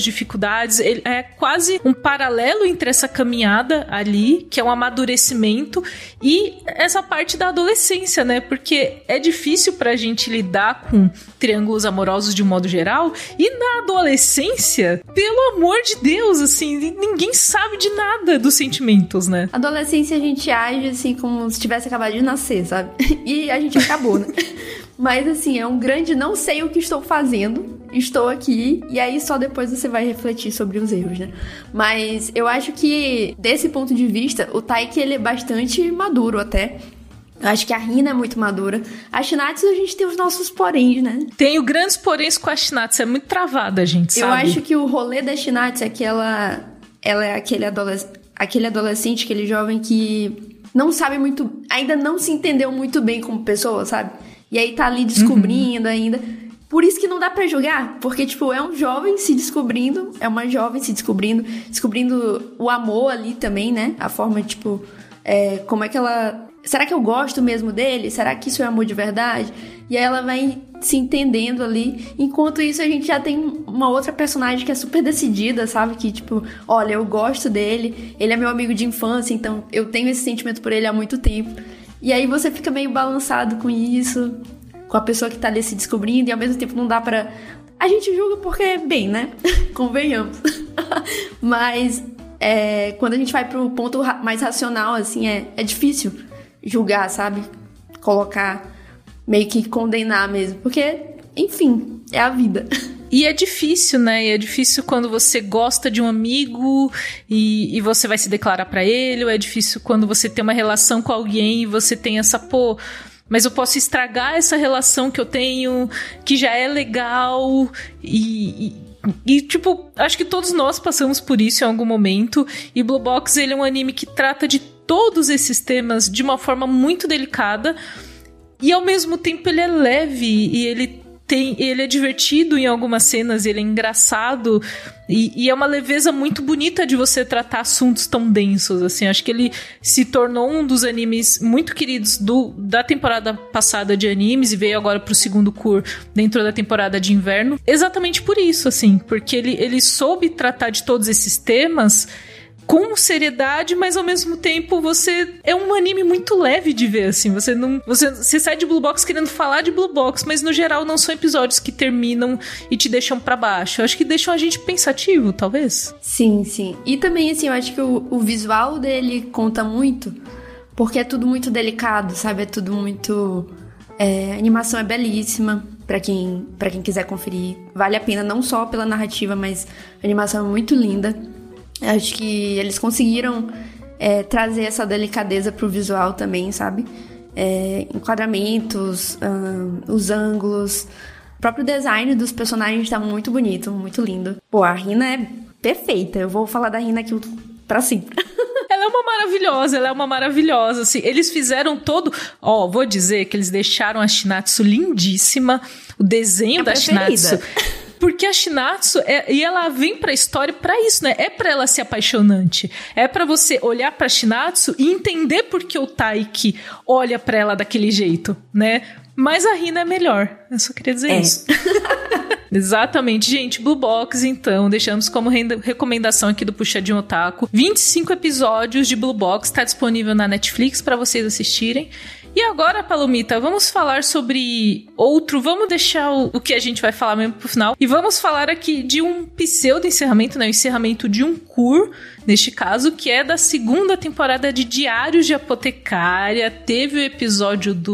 as dificuldades. Ele é quase um paralelo entre essa caminhada ali, que é um amadurecimento, e essa parte da adolescência, né? Porque é difícil pra gente lidar com triângulos amorosos de um modo geral, e na adolescência, pelo amor de Deus, assim, ninguém sabe de nada dos sentimentos, né? Adolescência a gente age assim como se tivesse acabado de nascer, sabe? E a gente acabou, né? Mas assim, é um grande não sei o que estou fazendo, estou aqui, e aí só depois você vai refletir sobre os erros, né? Mas eu acho que, desse ponto de vista, o Taiki, ele é bastante maduro até. Eu acho que a Hina é muito madura. A Shinatsu, a gente tem os nossos poréns, né? Tenho grandes poréns com a Shinatsu, é muito travada, a gente, sabe? Eu acho que o rolê da Shinatsu é que ela, ela é aquele, adolesc- aquele adolescente, aquele jovem que não sabe muito, ainda não se entendeu muito bem como pessoa, sabe? E aí tá ali descobrindo uhum. ainda. Por isso que não dá pra julgar, porque, tipo, é um jovem se descobrindo, é uma jovem se descobrindo, descobrindo o amor ali também, né? A forma, tipo, é, como é que ela... Será que eu gosto mesmo dele? Será que isso é amor de verdade? E aí ela vai se entendendo ali. Enquanto isso, a gente já tem uma outra personagem que é super decidida, sabe? Que, tipo, olha, eu gosto dele, ele é meu amigo de infância, então eu tenho esse sentimento por ele há muito tempo. E aí você fica meio balançado com isso, com a pessoa que tá ali se descobrindo, e ao mesmo tempo não dá pra... A gente julga porque, bem, né? Convenhamos. Mas é, quando a gente vai pro ponto mais racional, assim, é, é difícil julgar, sabe? Colocar, meio que condenar mesmo. Porque, enfim, é a vida. E é difícil, né? E é difícil quando você gosta de um amigo e, e você vai se declarar pra ele, ou é difícil quando você tem uma relação com alguém e você tem essa, pô... Mas eu posso estragar essa relação que eu tenho, que já é legal, e... e E, tipo, acho que todos nós passamos por isso em algum momento. E Blue Box, ele é um anime que trata de todos esses temas de uma forma muito delicada. E, ao mesmo tempo, ele é leve. E ele, tem, ele é divertido em algumas cenas. Ele é engraçado. E, e é uma leveza muito bonita de você tratar assuntos tão densos, assim. Acho que ele se tornou um dos animes muito queridos do, da temporada passada de animes e veio agora pro segundo cour dentro da temporada de inverno. Exatamente por isso, assim. Porque ele, ele soube tratar de todos esses temas com seriedade, mas ao mesmo tempo você... É um anime muito leve de ver, assim. Você não... Você, você sai de Blue Box querendo falar de Blue Box, mas no geral não são episódios que terminam e te deixam pra baixo. Eu acho que deixam a gente pensativo, talvez. Sim, sim. E também, assim, eu acho que o, o visual dele conta muito, porque é tudo muito delicado, sabe? É tudo muito... É, a animação é belíssima, pra quem, pra quem quiser conferir. Vale a pena, não só pela narrativa, mas a animação é muito linda. Acho que eles conseguiram é, trazer essa delicadeza pro visual também, sabe? É, enquadramentos, hum, os ângulos, o próprio design dos personagens tá muito bonito, muito lindo. Pô, a Hina é perfeita, eu vou falar da Hina aqui pra sempre. Ela é uma maravilhosa, ela é uma maravilhosa, assim, eles fizeram todo, ó, vou dizer que eles deixaram a Shinatsu lindíssima, o desenho é da Shinatsu... Porque a Shinatsu, é, e ela vem pra história pra isso, né? É pra ela ser apaixonante. É pra você olhar pra Shinatsu e entender por que o Taiki olha pra ela daquele jeito, né? Mas a Hina é melhor. Eu só queria dizer é. isso. Exatamente. Gente, Blue Box, então, deixamos como re- recomendação aqui do Puxadinho Otaku. vinte e cinco episódios de Blue Box, tá disponível na Netflix pra vocês assistirem. E agora, Palomita, vamos falar sobre outro, vamos deixar o, o que a gente vai falar mesmo pro final, e vamos falar aqui de um pseudo-encerramento, né, o encerramento de um cour, neste caso, que é da segunda temporada de Diários de Apotecária. Teve o episódio do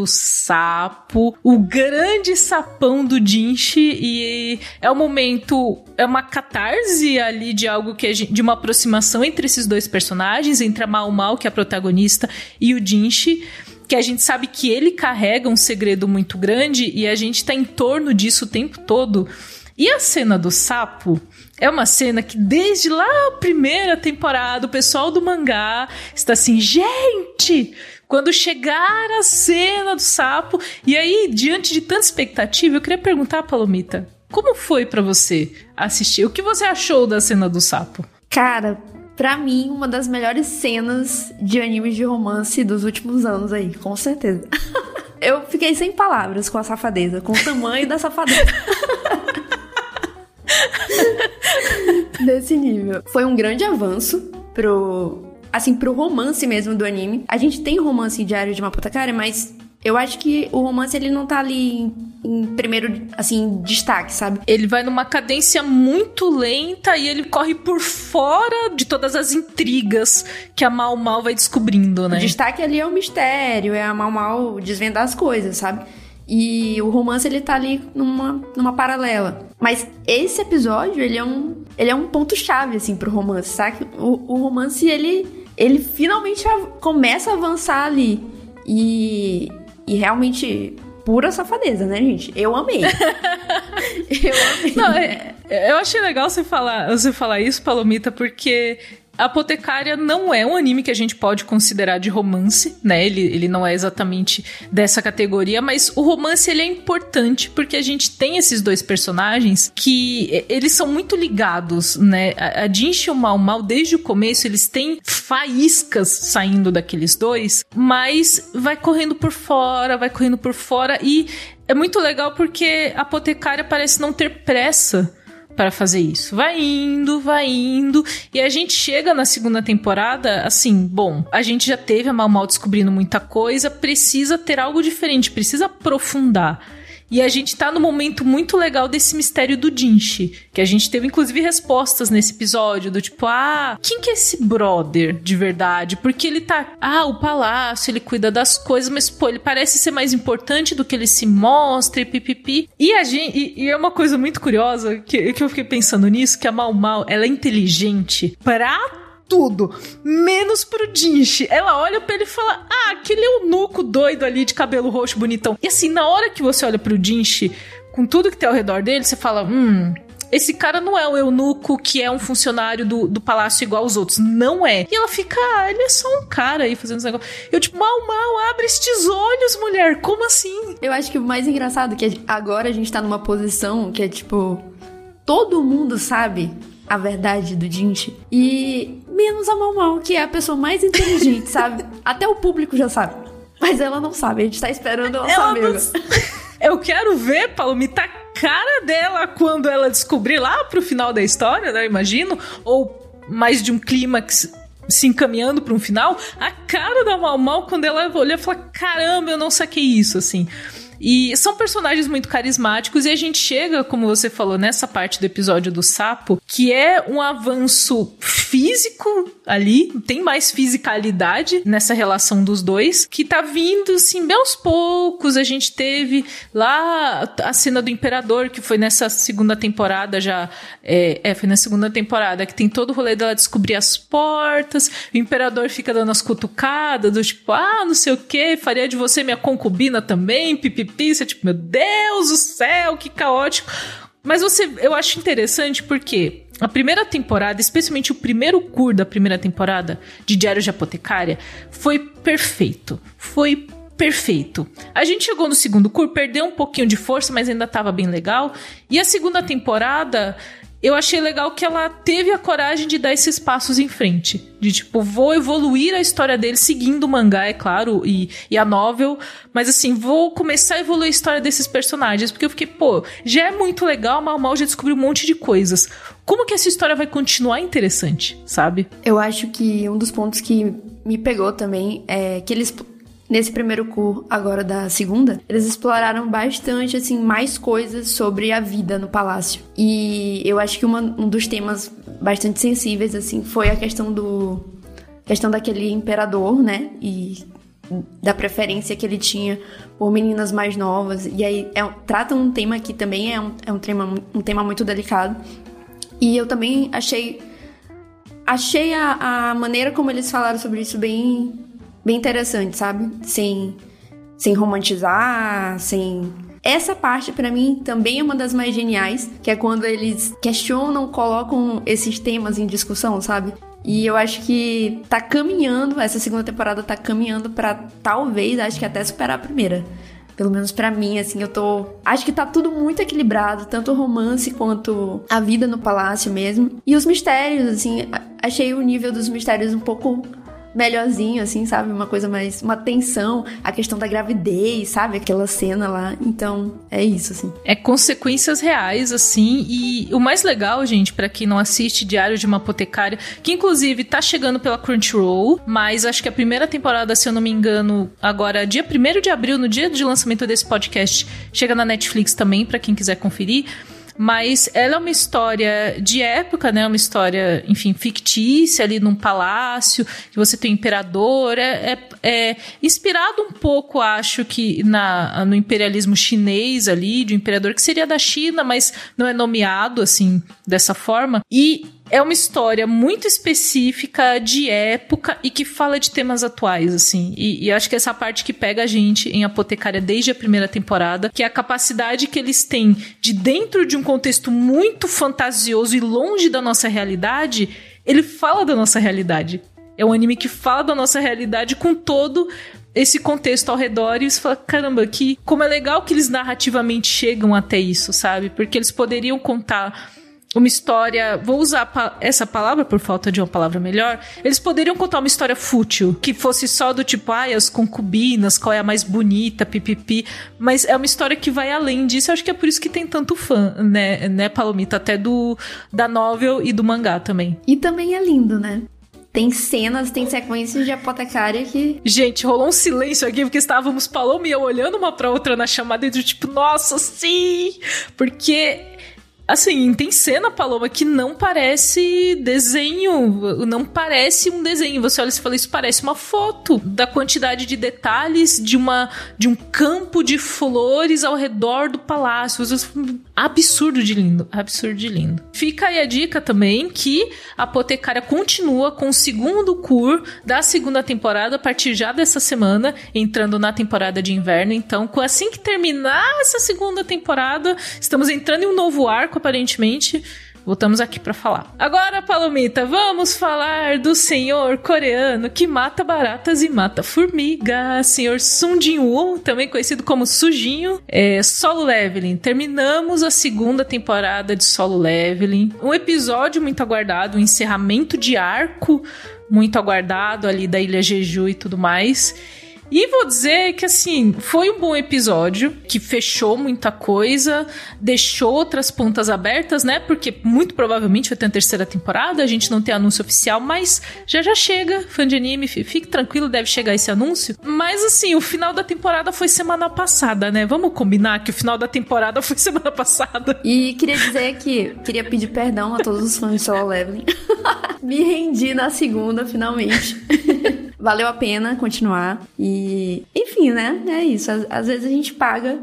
sapo, o grande sapão do Jinshi, e é um momento, é uma catarse ali de algo que a gente, de uma aproximação entre esses dois personagens, entre a Mau Mau, que é a protagonista, e o Jinshi, que a gente sabe que ele carrega um segredo muito grande e a gente tá em torno disso o tempo todo. E a cena do sapo é uma cena que desde lá a primeira temporada o pessoal do mangá está assim, gente, quando chegar a cena do sapo... E aí, diante de tanta expectativa, eu queria perguntar, Palomita, como foi pra você assistir? O que você achou da cena do sapo? Cara... Pra mim, uma das melhores cenas de animes de romance dos últimos anos aí, com certeza. Eu fiquei sem palavras com a safadeza, com o tamanho da safadeza. Desse nível. Foi um grande avanço pro... assim, pro romance mesmo do anime. A gente tem romance em Diário de uma Apotecária, mas eu acho que o romance, ele não tá ali em, em primeiro, assim, destaque, sabe? Ele vai numa cadência muito lenta e ele corre por fora de todas as intrigas que a Mau Mau vai descobrindo, né? O destaque ali é o mistério, é a Mau Mau desvendar as coisas, sabe? E o romance, ele tá ali numa, numa paralela. Mas esse episódio, ele é um, ele é um ponto-chave, assim, pro romance, sabe? O, o romance, ele, ele finalmente começa a avançar ali. E, e realmente, pura safadeza, né, gente? Eu amei. eu amei. Não, é, eu achei legal você falar, você falar isso, Palomita, porque... A Apotecária não é um anime que a gente pode considerar de romance, né? Ele, ele não é exatamente dessa categoria, mas o romance, ele é importante porque a gente tem esses dois personagens que eles são muito ligados, né? A, a Jinx e o Mau Mau, desde o começo, eles têm faíscas saindo daqueles dois, mas vai correndo por fora, vai correndo por fora, e é muito legal porque a Apotecária parece não ter pressa para fazer isso. Vai indo, vai indo, e a gente chega na segunda temporada, assim, bom, a gente já teve a Mau Mau descobrindo muita coisa, precisa ter algo diferente, precisa aprofundar. E a gente tá num momento muito legal desse mistério do Jinx, que a gente teve, inclusive, respostas nesse episódio, do tipo, ah, quem que é esse brother de verdade? Porque ele tá, ah, o palácio, ele cuida das coisas, mas, pô, ele parece ser mais importante do que ele se mostra, e pipipi. E a gente, e, e é uma coisa muito curiosa, que, que eu fiquei pensando nisso, que a Mau Mau, ela é inteligente pra tudo, menos pro Jinx. Ela olha pra ele e fala, ah, aquele eunuco doido ali de cabelo roxo bonitão. E assim, na hora que você olha pro Jinx, com tudo que tem ao redor dele, você fala, hum, esse cara não é o eunuco que é um funcionário do, do palácio igual aos outros. Não é. E ela fica, ah, ele é só um cara aí fazendo esse negócio. Eu tipo, Mau Mau, abre estes olhos, mulher, como assim? Eu acho que o mais engraçado é que agora a gente tá numa posição que é tipo, todo mundo sabe a verdade do Jinx, e menos a Mau Mau, que é a pessoa mais inteligente, sabe? Até o público já sabe, mas ela não sabe, a gente tá esperando ela, ela saber. Não... Eu quero ver, Palomita, a cara dela quando ela descobrir lá pro final da história, né, eu imagino, ou mais de um clímax se encaminhando pra um final, a cara da Mau Mau quando ela olha e fala, caramba, eu não saquei isso, assim. E são personagens muito carismáticos, e a gente chega, como você falou, nessa parte do episódio do sapo, que é um avanço físico ali, tem mais fisicalidade nessa relação dos dois, que tá vindo, assim, bem aos poucos. A gente teve lá a cena do Imperador, que foi nessa segunda temporada já, é, é foi na segunda temporada, que tem todo o rolê dela descobrir as portas, o Imperador fica dando as cutucadas, do tipo, ah, não sei o que, faria de você minha concubina também, pipi. Você, tipo, meu Deus do céu, que caótico. Mas você, eu acho interessante porque a primeira temporada, especialmente o primeiro cur da primeira temporada de Diário de Apotecária, foi perfeito. Foi perfeito. A gente chegou no segundo cur, perdeu um pouquinho de força, mas ainda tava bem legal. E a segunda temporada, eu achei legal que ela teve a coragem de dar esses passos em frente. De tipo, vou evoluir a história dele seguindo o mangá, é claro, e, e a novel. Mas assim, vou começar a evoluir a história desses personagens. Porque eu fiquei, pô, já é muito legal, Mau Mau já descobriu um monte de coisas. Como que essa história vai continuar interessante, sabe? Eu acho que um dos pontos que me pegou também é que eles... Nesse primeiro cur, agora da segunda, eles exploraram bastante, assim, mais coisas sobre a vida no palácio. E eu acho que uma, um dos temas bastante sensíveis, assim, foi a questão do... questão daquele imperador, né? E da preferência que ele tinha por meninas mais novas. E aí, é, trata um tema que também é, um, é um, tema, um tema muito delicado. E eu também achei... Achei a, a maneira como eles falaram sobre isso bem... bem interessante, sabe? Sem, sem romantizar, sem... Essa parte, pra mim, também é uma das mais geniais, que é quando eles questionam, colocam esses temas em discussão, sabe? E eu acho que tá caminhando, essa segunda temporada tá caminhando pra, talvez, acho que até superar a primeira. Pelo menos pra mim, assim, eu tô... Acho que tá tudo muito equilibrado, tanto o romance quanto a vida no palácio mesmo. E os mistérios, assim, achei o nível dos mistérios um pouco... melhorzinho, assim, sabe? Uma coisa mais... Uma tensão, a questão da gravidez, sabe? Aquela cena lá. Então, é isso, assim. É consequências reais, assim, e o mais legal, gente, pra quem não assiste Diário de uma Apotecária, que inclusive tá chegando pela Crunchyroll, mas acho que a primeira temporada, se eu não me engano, agora, dia primeiro de abril, no dia de lançamento desse podcast, chega na Netflix também, pra quem quiser conferir. Mas ela é uma história de época, né? Uma história, enfim, fictícia ali num palácio, que você tem um imperador. É, é, é inspirado um pouco, acho que, na, no imperialismo chinês ali, de um imperador que seria da China, mas não é nomeado, assim, dessa forma. E é uma história muito específica, de época, e que fala de temas atuais, assim. E, e acho que essa parte que pega a gente em Apotecária desde a primeira temporada, que é a capacidade que eles têm de, dentro de um contexto muito fantasioso e longe da nossa realidade, ele fala da nossa realidade. É um anime que fala da nossa realidade com todo esse contexto ao redor, e você fala, caramba, que, como é legal que eles narrativamente chegam até isso, sabe? Porque eles poderiam contar uma história, vou usar pa- essa palavra por falta de uma palavra melhor, eles poderiam contar uma história fútil, que fosse só do tipo, ai, as concubinas, qual é a mais bonita, pipipi, mas é uma história que vai além disso. Eu acho que é por isso que tem tanto fã, né, né, Palomita, até do, da novel e do mangá também. E também é lindo, né? Tem cenas, tem sequências de Apotecária que... Gente, rolou um silêncio aqui, porque estávamos Paloma e eu olhando uma pra outra na chamada e do tipo, nossa, sim! Porque... Assim, tem cena, Paloma, que não parece desenho, não parece um desenho. Você olha e fala, isso parece uma foto da quantidade de detalhes de, uma, de um campo de flores ao redor do palácio. Absurdo de lindo, absurdo de lindo. Fica aí a dica também que a Apotecária continua com o segundo cur da segunda temporada a partir já dessa semana, entrando na temporada de inverno. Então, assim que terminar essa segunda temporada, estamos entrando em um novo arco, aparentemente, voltamos aqui pra falar. Agora, Palomita, vamos falar do senhor coreano que mata baratas e mata formigas, senhor Sung Jin-woo, também conhecido como Sujinho. É, Solo Leveling. Terminamos a segunda temporada de Solo Leveling. Um episódio muito aguardado, um encerramento de arco muito aguardado ali da Ilha Jeju e tudo mais. E vou dizer que, assim, foi um bom episódio, que fechou muita coisa, deixou outras pontas abertas, né? Porque muito provavelmente vai ter uma terceira temporada, a gente não tem anúncio oficial, mas já já chega, fã de anime, fique tranquilo, deve chegar esse anúncio. Mas, assim, o final da temporada foi semana passada, né? Vamos combinar que o final da temporada foi semana passada. E queria dizer que queria pedir perdão a todos os fãs de Solo Leveling. Me rendi na segunda, finalmente. Valeu a pena continuar. E, enfim, né? É isso. Às, às vezes a gente paga.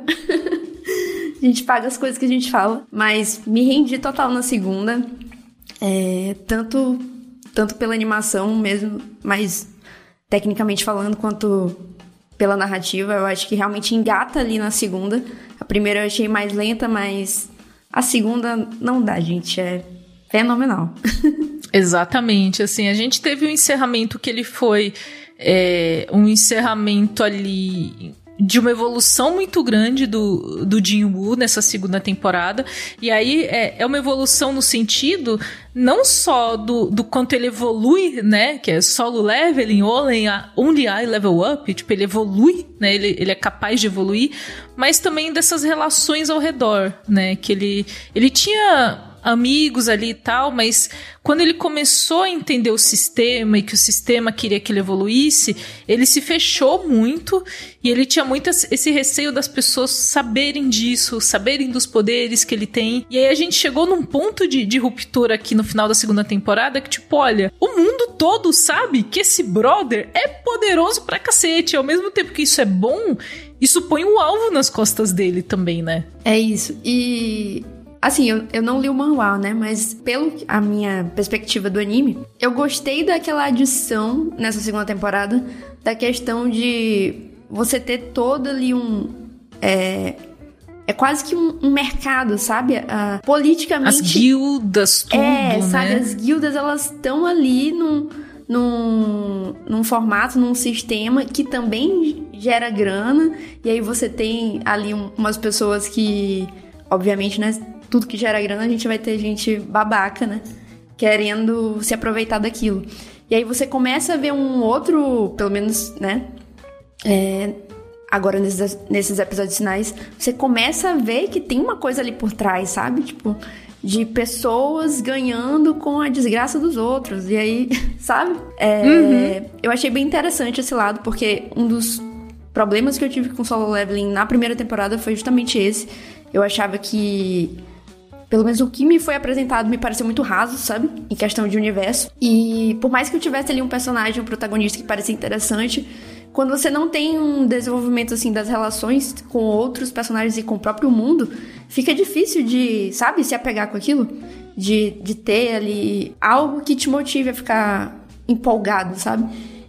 A gente paga as coisas que a gente fala. Mas me rendi total na segunda. É, tanto, tanto pela animação mesmo, mas tecnicamente falando, quanto pela narrativa. Eu acho que realmente engata ali na segunda. A primeira eu achei mais lenta, mas a segunda não dá, gente. É fenomenal. Exatamente, assim, a gente teve um encerramento que ele foi é, um encerramento ali de uma evolução muito grande do, do Jin-woo nessa segunda temporada, e aí é, é uma evolução no sentido não só do, do quanto ele evolui, né, que é Solo Leveling, Only, only I Level Up, tipo, ele evolui, né, ele, ele é capaz de evoluir, mas também dessas relações ao redor, né, que ele, ele tinha amigos ali e tal, mas quando ele começou a entender o sistema e que o sistema queria que ele evoluísse, ele se fechou muito e ele tinha muito esse receio das pessoas saberem disso, saberem dos poderes que ele tem. E aí a gente chegou num ponto de, de ruptura aqui no final da segunda temporada que, tipo, olha, o mundo todo sabe que esse brother é poderoso pra cacete. Ao mesmo tempo que isso é bom, isso põe um alvo nas costas dele também, né? É isso. E... assim, eu, eu não li o manhwa, né? Mas pelo a minha perspectiva do anime, eu gostei daquela adição nessa segunda temporada da questão de você ter todo ali um... É, é quase que um, um mercado, sabe? Ah, politicamente... As guildas, tudo, é, sabe? né? As guildas, elas estão ali num, num, num formato, num sistema que também gera grana. E aí você tem ali um, umas pessoas que, obviamente, né? Tudo que gera grana, a gente vai ter gente babaca, né? Querendo se aproveitar daquilo. E aí você começa a ver um outro, pelo menos, né? É, agora nesses, nesses episódios finais, você começa a ver que tem uma coisa ali por trás, sabe? Tipo, de pessoas ganhando com a desgraça dos outros. E aí, sabe? É, uhum. Eu achei bem interessante esse lado, porque um dos problemas que eu tive com Solo Leveling na primeira temporada foi justamente esse. Eu achava que, pelo menos o que me foi apresentado, me pareceu muito raso, sabe? Em questão de universo. E por mais que eu tivesse ali um personagem, um protagonista que parecia interessante, quando você não tem um desenvolvimento, assim, das relações com outros personagens e com o próprio mundo, fica difícil de, sabe, se apegar com aquilo. De, de ter ali algo que te motive a ficar empolgado, sabe?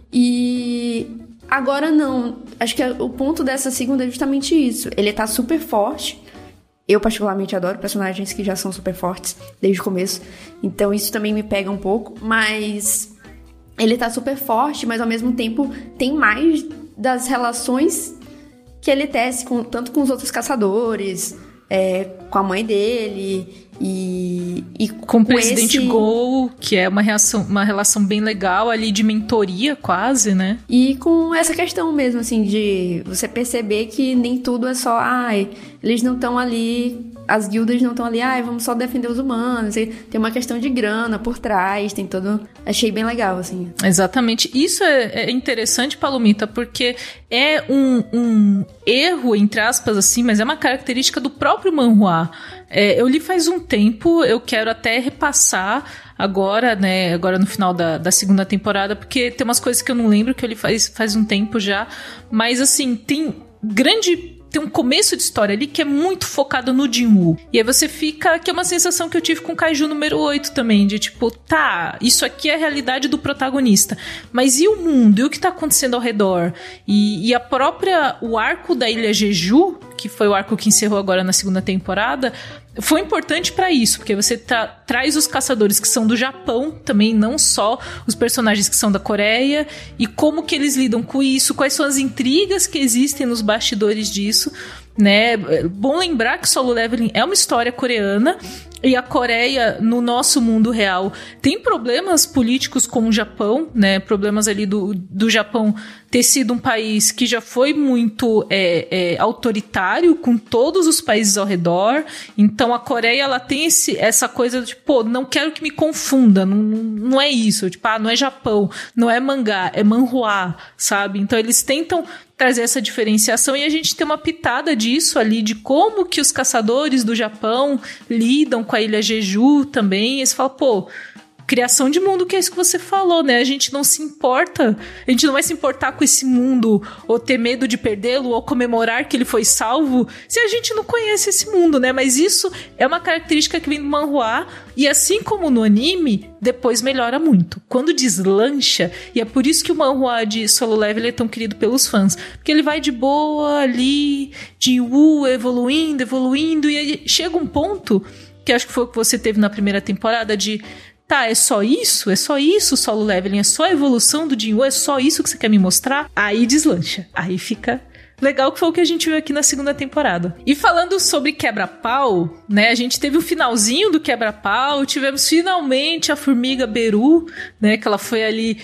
E agora não. Acho que o ponto dessa segunda é justamente isso. Ele tá super forte. Eu, particularmente, adoro personagens que já são super fortes desde o começo. Então, isso também me pega um pouco. Mas ele tá super forte, mas, ao mesmo tempo, tem mais das relações que ele tece, com, tanto com os outros caçadores, é, com a mãe dele e... e com o presidente esse... Gol, que é uma, reação, uma relação bem legal ali de mentoria, quase, né? E com essa questão mesmo, assim, de você perceber que nem tudo é só... Ai, eles não estão ali... As guildas não estão ali, ai, vamos só defender os humanos. Tem uma questão de grana por trás, tem todo... Achei bem legal, assim. Exatamente. Isso é, é interessante, Palomita, porque é um, um erro, entre aspas, assim, mas é uma característica do próprio manhwa. É, eu li faz um tempo, eu quero até repassar agora, né, agora no final da, da segunda temporada, porque tem umas coisas que eu não lembro, que eu li faz, faz um tempo já, mas, assim, tem grande... Tem um começo de história ali que é muito focado no Jinwoo. E aí você fica... Que é uma sensação que eu tive com o Kaiju número oito também. De tipo, tá, isso aqui é a realidade do protagonista. Mas e o mundo? E o que tá acontecendo ao redor? E, e a própria... O arco da Ilha Jeju, que foi o arco que encerrou agora na segunda temporada... Foi importante pra isso, porque você tra- traz os caçadores que são do Japão também, não só os personagens que são da Coreia, e como que eles lidam com isso, quais são as intrigas que existem nos bastidores disso, né? Bom lembrar que Solo Leveling é uma história coreana, e a Coreia, no nosso mundo real, tem problemas políticos com o Japão, né? Problemas ali do, do Japão ter sido um país que já foi muito é, é, autoritário com todos os países ao redor. Então a Coreia, ela tem esse, essa coisa de, pô, não quero que me confunda, não, não é isso, tipo, ah, não é Japão, não é mangá, é manhwa, sabe? Então eles tentam trazer essa diferenciação e a gente tem uma pitada disso ali, de como que os caçadores do Japão lidam com a Ilha Jeju também. E você fala, pô, criação de mundo, que é isso que você falou, né? A gente não se importa, a gente não vai se importar com esse mundo, ou ter medo de perdê-lo, ou comemorar que ele foi salvo, se a gente não conhece esse mundo, né? Mas isso é uma característica que vem do manhwa, e assim como no anime, depois melhora muito. Quando deslancha, e é por isso que o manhwa de Solo Leveling é tão querido pelos fãs, porque ele vai de boa ali, de Wu, evoluindo, evoluindo, e aí chega um ponto, que acho que foi o que você teve na primeira temporada, de tá, é só isso? É só isso, Solo Leveling? É só a evolução do Jinwoo? É só isso que você quer me mostrar? Aí deslancha. Aí fica legal, que foi o que a gente viu aqui na segunda temporada. E falando sobre quebra-pau, né? A gente teve o finalzinho do quebra-pau, tivemos finalmente a formiga Beru, né? Que ela foi ali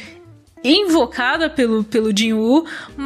invocada pelo, pelo Jinwoo,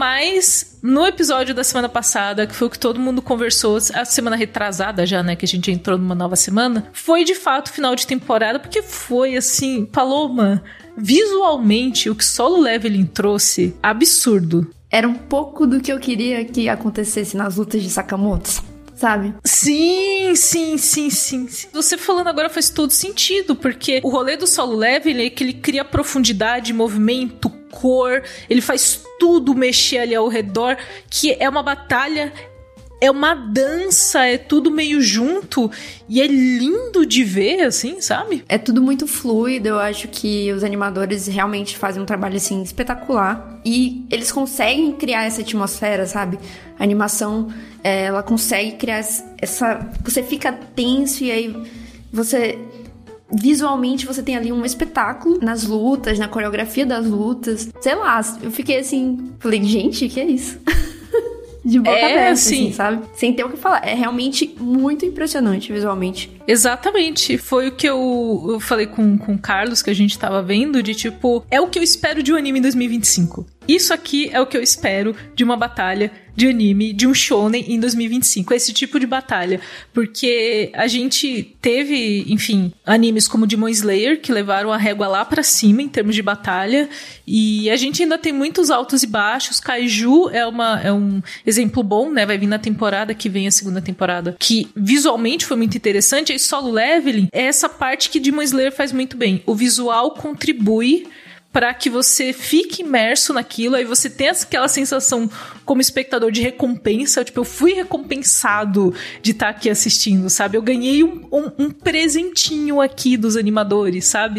mas no episódio da semana passada, que foi o que todo mundo conversou, a semana retrasada já, né, que a gente entrou numa nova semana, foi de fato final de temporada, porque foi assim, Paloma, visualmente o que Solo Leveling trouxe, absurdo. Era um pouco do que eu queria que acontecesse nas lutas de Sakamoto, sabe? Sim, sim, sim, sim, sim. Você falando agora faz todo sentido, porque o rolê do Solo Leveling é que ele cria profundidade, movimento, cor, ele faz tudo mexer ali ao redor, que é uma batalha, é uma dança, é tudo meio junto, e é lindo de ver, assim, sabe? É tudo muito fluido, eu acho que os animadores realmente fazem um trabalho, assim, espetacular, e eles conseguem criar essa atmosfera, sabe? A animação, é, ela consegue criar essa... Você fica tenso e aí você... Visualmente você tem ali um espetáculo nas lutas, na coreografia das lutas. Sei lá, eu fiquei assim... Falei, gente, que é isso? de boca é, aberta, assim, assim, sabe? Sem ter o que falar. É realmente muito impressionante visualmente. Exatamente. Foi o que eu, eu falei com, com o Carlos, que a gente tava vendo, de tipo, é o que eu espero de um anime em dois mil e vinte e cinco. Isso aqui é o que eu espero de uma batalha de anime, de um shonen em dois mil e vinte e cinco. Esse tipo de batalha. Porque a gente teve, enfim, animes como Demon Slayer, que levaram a régua lá pra cima em termos de batalha. E a gente ainda tem muitos altos e baixos. Kaiju é, uma, é um exemplo bom, né? Vai vir na temporada que vem, a segunda temporada, que visualmente foi muito interessante. Aí Solo Leveling é essa parte que Demon Slayer faz muito bem. O visual contribui para que você fique imerso naquilo, aí você tem aquela sensação como espectador de recompensa, tipo, eu fui recompensado de estar aqui assistindo, sabe? Eu ganhei um, um, um presentinho aqui dos animadores, sabe?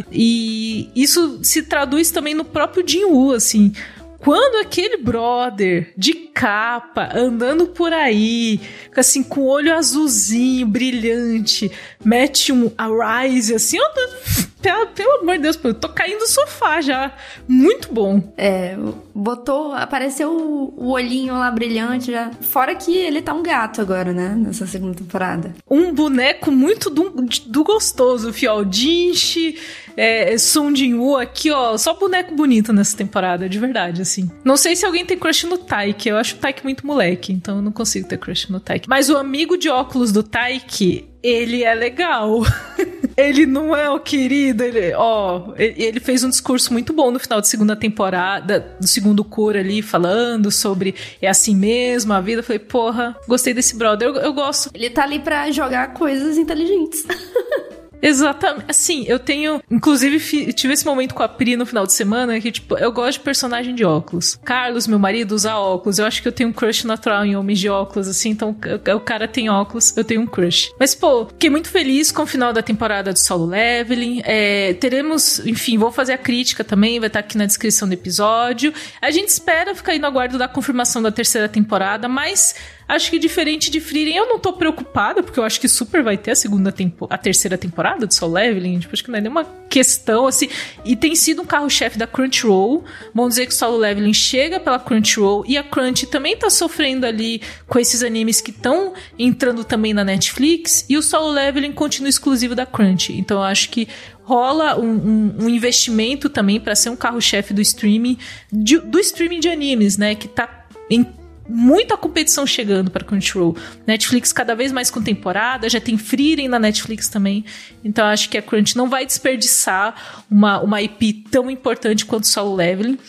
E isso se traduz também no próprio Jin-Woo, assim. Quando aquele brother de capa, andando por aí, assim, com o olho azulzinho, brilhante, mete um Arise, assim, eu, pelo, pelo amor de Deus, eu tô caindo do sofá já. Muito bom. É, botou, apareceu o, o olhinho lá brilhante já. Fora que ele tá um gato agora, né, nessa segunda temporada. Um boneco muito do, do gostoso, fiel. Jinchi, é, Sung Jin-Woo aqui, ó, só boneco bonito nessa temporada, de verdade, assim. Não sei se alguém tem crush no Taiki, eu acho o Taiki muito moleque, então eu não consigo ter crush no Taiki. Mas o amigo de óculos do Taiki, ele é legal. Ele não é o querido, ele, ó, ele fez um discurso muito bom no final da segunda temporada, do segundo cura ali, falando sobre é assim mesmo, a vida. Eu falei, porra, gostei desse brother, eu, eu gosto. Ele tá ali pra jogar coisas inteligentes. Exatamente, assim, eu tenho, inclusive tive esse momento com a Pri no final de semana, que tipo, eu gosto de personagem de óculos. Carlos, meu marido, usa óculos, eu acho que eu tenho um crush natural em homens de óculos, assim, então o cara tem óculos, eu tenho um crush. Mas pô, fiquei muito feliz com o final da temporada do Solo Leveling, é, teremos, enfim, vou fazer a crítica também, vai estar aqui na descrição do episódio. A gente espera ficar aí no aguardo da confirmação da terceira temporada, mas acho que diferente de Frieren, eu não tô preocupada, porque eu acho que super vai ter a segunda tempo, a terceira temporada do Solo Leveling, tipo, acho que não é nenhuma questão, assim, e tem sido um carro-chefe da Crunchyroll. Vamos dizer que o Solo Leveling chega pela Crunchyroll, e a Crunch também tá sofrendo ali com esses animes que estão entrando também na Netflix, e o Solo Leveling continua exclusivo da Crunch, então eu acho que rola um, um, um investimento também para ser um carro-chefe do streaming, de, do streaming de animes, né, que tá em muita competição chegando para Crunchyroll. Netflix cada vez mais com temporada, já tem Frieren na Netflix também, então acho que a Crunch não vai desperdiçar uma, uma I P tão importante quanto o Solo Leveling.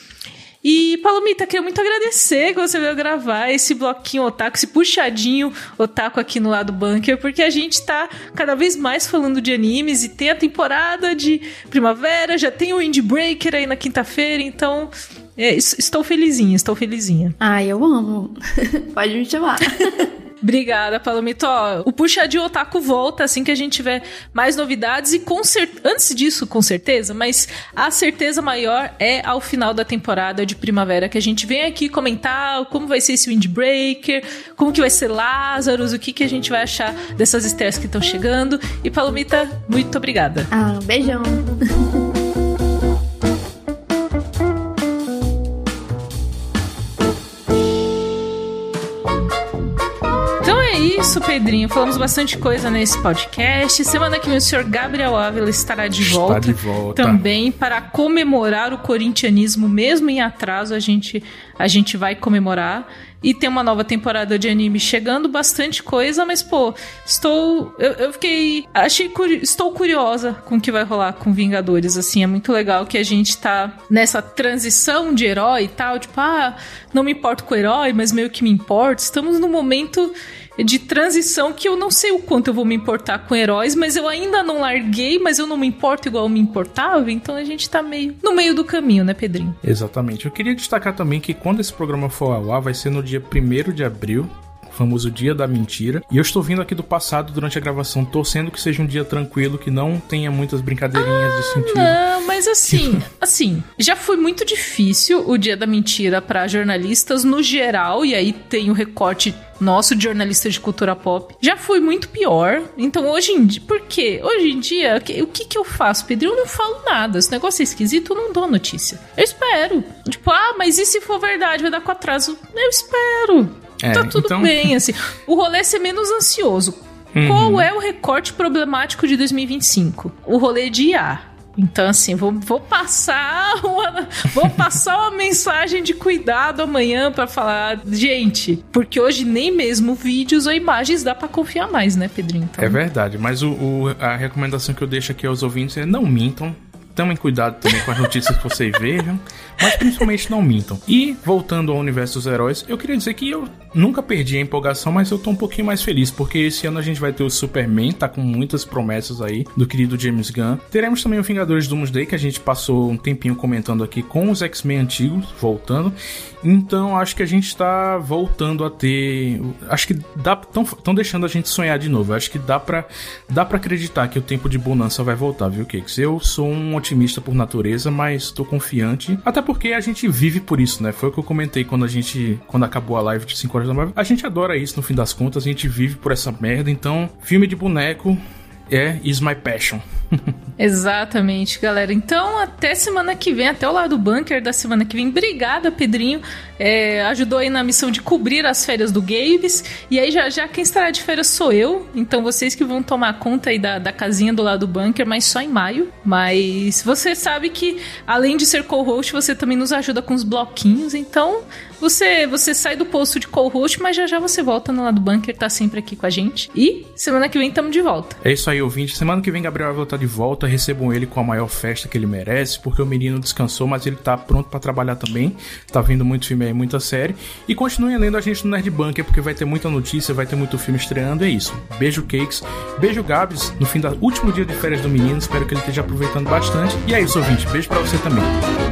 E, Palomita, queria muito agradecer que você veio gravar esse bloquinho otaku, esse puxadinho otaku aqui no lado bunker, porque a gente tá cada vez mais falando de animes e tem a temporada de primavera, já tem o Windbreaker aí na quinta-feira, então é, estou felizinha, estou felizinha. Ai, eu amo. Pode me chamar. Obrigada, Palomito. Ó, o Puxadinho Otaku volta assim que a gente tiver mais novidades e com cer- antes disso, com certeza, mas a certeza maior é ao final da temporada de primavera, que a gente vem aqui comentar como vai ser esse Windbreaker, como que vai ser Lazarus, o que, que a gente vai achar dessas estreias que estão chegando. E, Palomita, muito obrigada. Ah, um beijão. Isso, Pedrinho. Falamos bastante coisa nesse podcast. Semana que vem o senhor Gabriel Ávila estará de volta. Está de volta. Também para comemorar o corintianismo, mesmo em atraso, a gente, a gente vai comemorar. E tem uma nova temporada de anime chegando, bastante coisa, mas, pô, estou... Eu, eu fiquei... Achei... Curi, estou curiosa com o que vai rolar com Vingadores, assim. É muito legal que a gente tá nessa transição de herói e tal. Tipo, ah, não me importo com o herói, mas meio que me importo. Estamos num momento de transição que eu não sei o quanto eu vou me importar com heróis, mas eu ainda não larguei, mas eu não me importo igual eu me importava, então a gente tá meio no meio do caminho, né, Pedrinho? Exatamente. Eu queria destacar também que quando esse programa for ao ar, vai ser no dia primeiro de abril, famoso Dia da Mentira. E eu estou vindo aqui do passado durante a gravação, torcendo que seja um dia tranquilo, que não tenha muitas brincadeirinhas ah, de sentido. Não, mas assim, assim, já foi muito difícil o Dia da Mentira para jornalistas no geral, e aí tem o recorte nosso de jornalista de cultura pop. Já foi muito pior. Então hoje em dia, por quê? Hoje em dia, o que que eu faço, Pedro? Eu não falo nada. Esse negócio é esquisito, eu não dou notícia. Eu espero. Tipo, ah, mas e se for verdade? Vai dar com atraso? Eu espero. É, tá tudo então... bem, assim. O rolê é ser menos ansioso. Uhum. Qual é o recorte problemático de dois mil e vinte e cinco? O rolê de I A. Então, assim, vou, vou passar uma, vou passar uma mensagem de cuidado amanhã pra falar, gente, porque hoje nem mesmo vídeos ou imagens dá pra confiar mais, né, Pedrinho? Então... É verdade, mas o, o, a recomendação que eu deixo aqui aos ouvintes é não mintam. Tomem cuidado também com as notícias que vocês vejam, mas principalmente não mintam. E, voltando ao universo dos heróis, eu queria dizer que eu nunca perdi a empolgação, mas eu tô um pouquinho mais feliz, porque esse ano a gente vai ter o Superman, tá com muitas promessas aí, do querido James Gunn. Teremos também o Vingadores Doomsday, que a gente passou um tempinho comentando aqui com os X-Men antigos, voltando. Então, acho que a gente tá voltando a ter... Acho que dá... Estão deixando a gente sonhar de novo. Acho que dá pra, dá pra acreditar que o tempo de bonança vai voltar, viu, Cakes? Eu sou um otimista por natureza, mas tô confiante. Até porque a gente vive por isso, né? Foi o que eu comentei quando a gente... Quando acabou a live de cinco horas da manhã. A gente adora isso, no fim das contas. A gente vive por essa merda. Então, filme de boneco é is my passion. Exatamente, galera. Então, até semana que vem, até o lado do bunker da semana que vem. Obrigada, Pedrinho. É, ajudou aí na missão de cobrir as férias do Gabes. E aí, já, já quem estará de férias sou eu. Então, vocês que vão tomar conta aí da, da casinha do lado do bunker, mas só em maio. Mas você sabe que, além de ser co-host, você também nos ajuda com os bloquinhos. Então, você, você sai do posto de co-host, mas já já você volta no lado do bunker, tá sempre aqui com a gente. E semana que vem estamos de volta. É isso aí, ouvinte. Semana que vem, Gabriel vai estar de volta. Recebam ele com a maior festa que ele merece, porque o menino descansou, mas ele tá pronto pra trabalhar também. Tá vindo muito filme aí, muita série. E continuem lendo a gente no Nerd Bunker, porque vai ter muita notícia, vai ter muito filme estreando. É isso. Beijo, Cakes. Beijo, Gabs. No fim do último dia de férias do menino. Espero que ele esteja aproveitando bastante. E é isso, ouvinte. Beijo pra você também.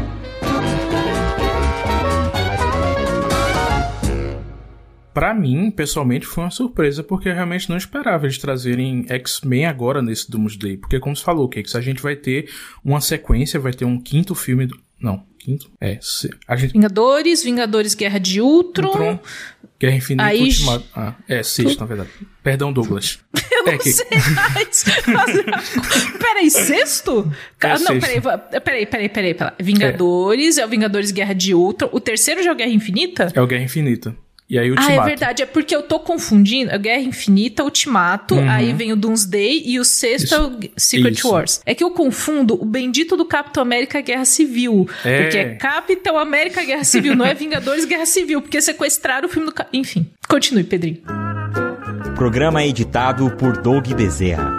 Pra mim, pessoalmente, foi uma surpresa, porque eu realmente não esperava eles trazerem X-Men agora nesse Doomsday. Porque, como você falou, Cakes, a gente vai ter uma sequência, vai ter um quinto filme... Do... Não, quinto? É. A gente... Vingadores, Vingadores Guerra de Ultron... Ultron Guerra Infinita, aí... Ultimato... Ah, é, sexto, tu... na verdade. Perdão, Douglas. Eu não é, que... sei mais. Peraí, sexto? É não, sexto. Peraí, peraí, peraí, peraí, peraí. Vingadores, é. é o Vingadores Guerra de Ultron. O terceiro já é o Guerra Infinita? É o Guerra Infinita. E aí, Ultimato. Ah, é verdade. É porque eu tô confundindo. A Guerra Infinita, Ultimato, uhum. Aí vem o Doomsday e o sexto Isso. é o Secret Isso. Wars. É que eu confundo o bendito do Capitão América Guerra Civil. É. Porque é Capitão América Guerra Civil, não é Vingadores Guerra Civil, porque sequestraram o filme do... Enfim, continue, Pedrinho. Programa editado por Doug Bezerra.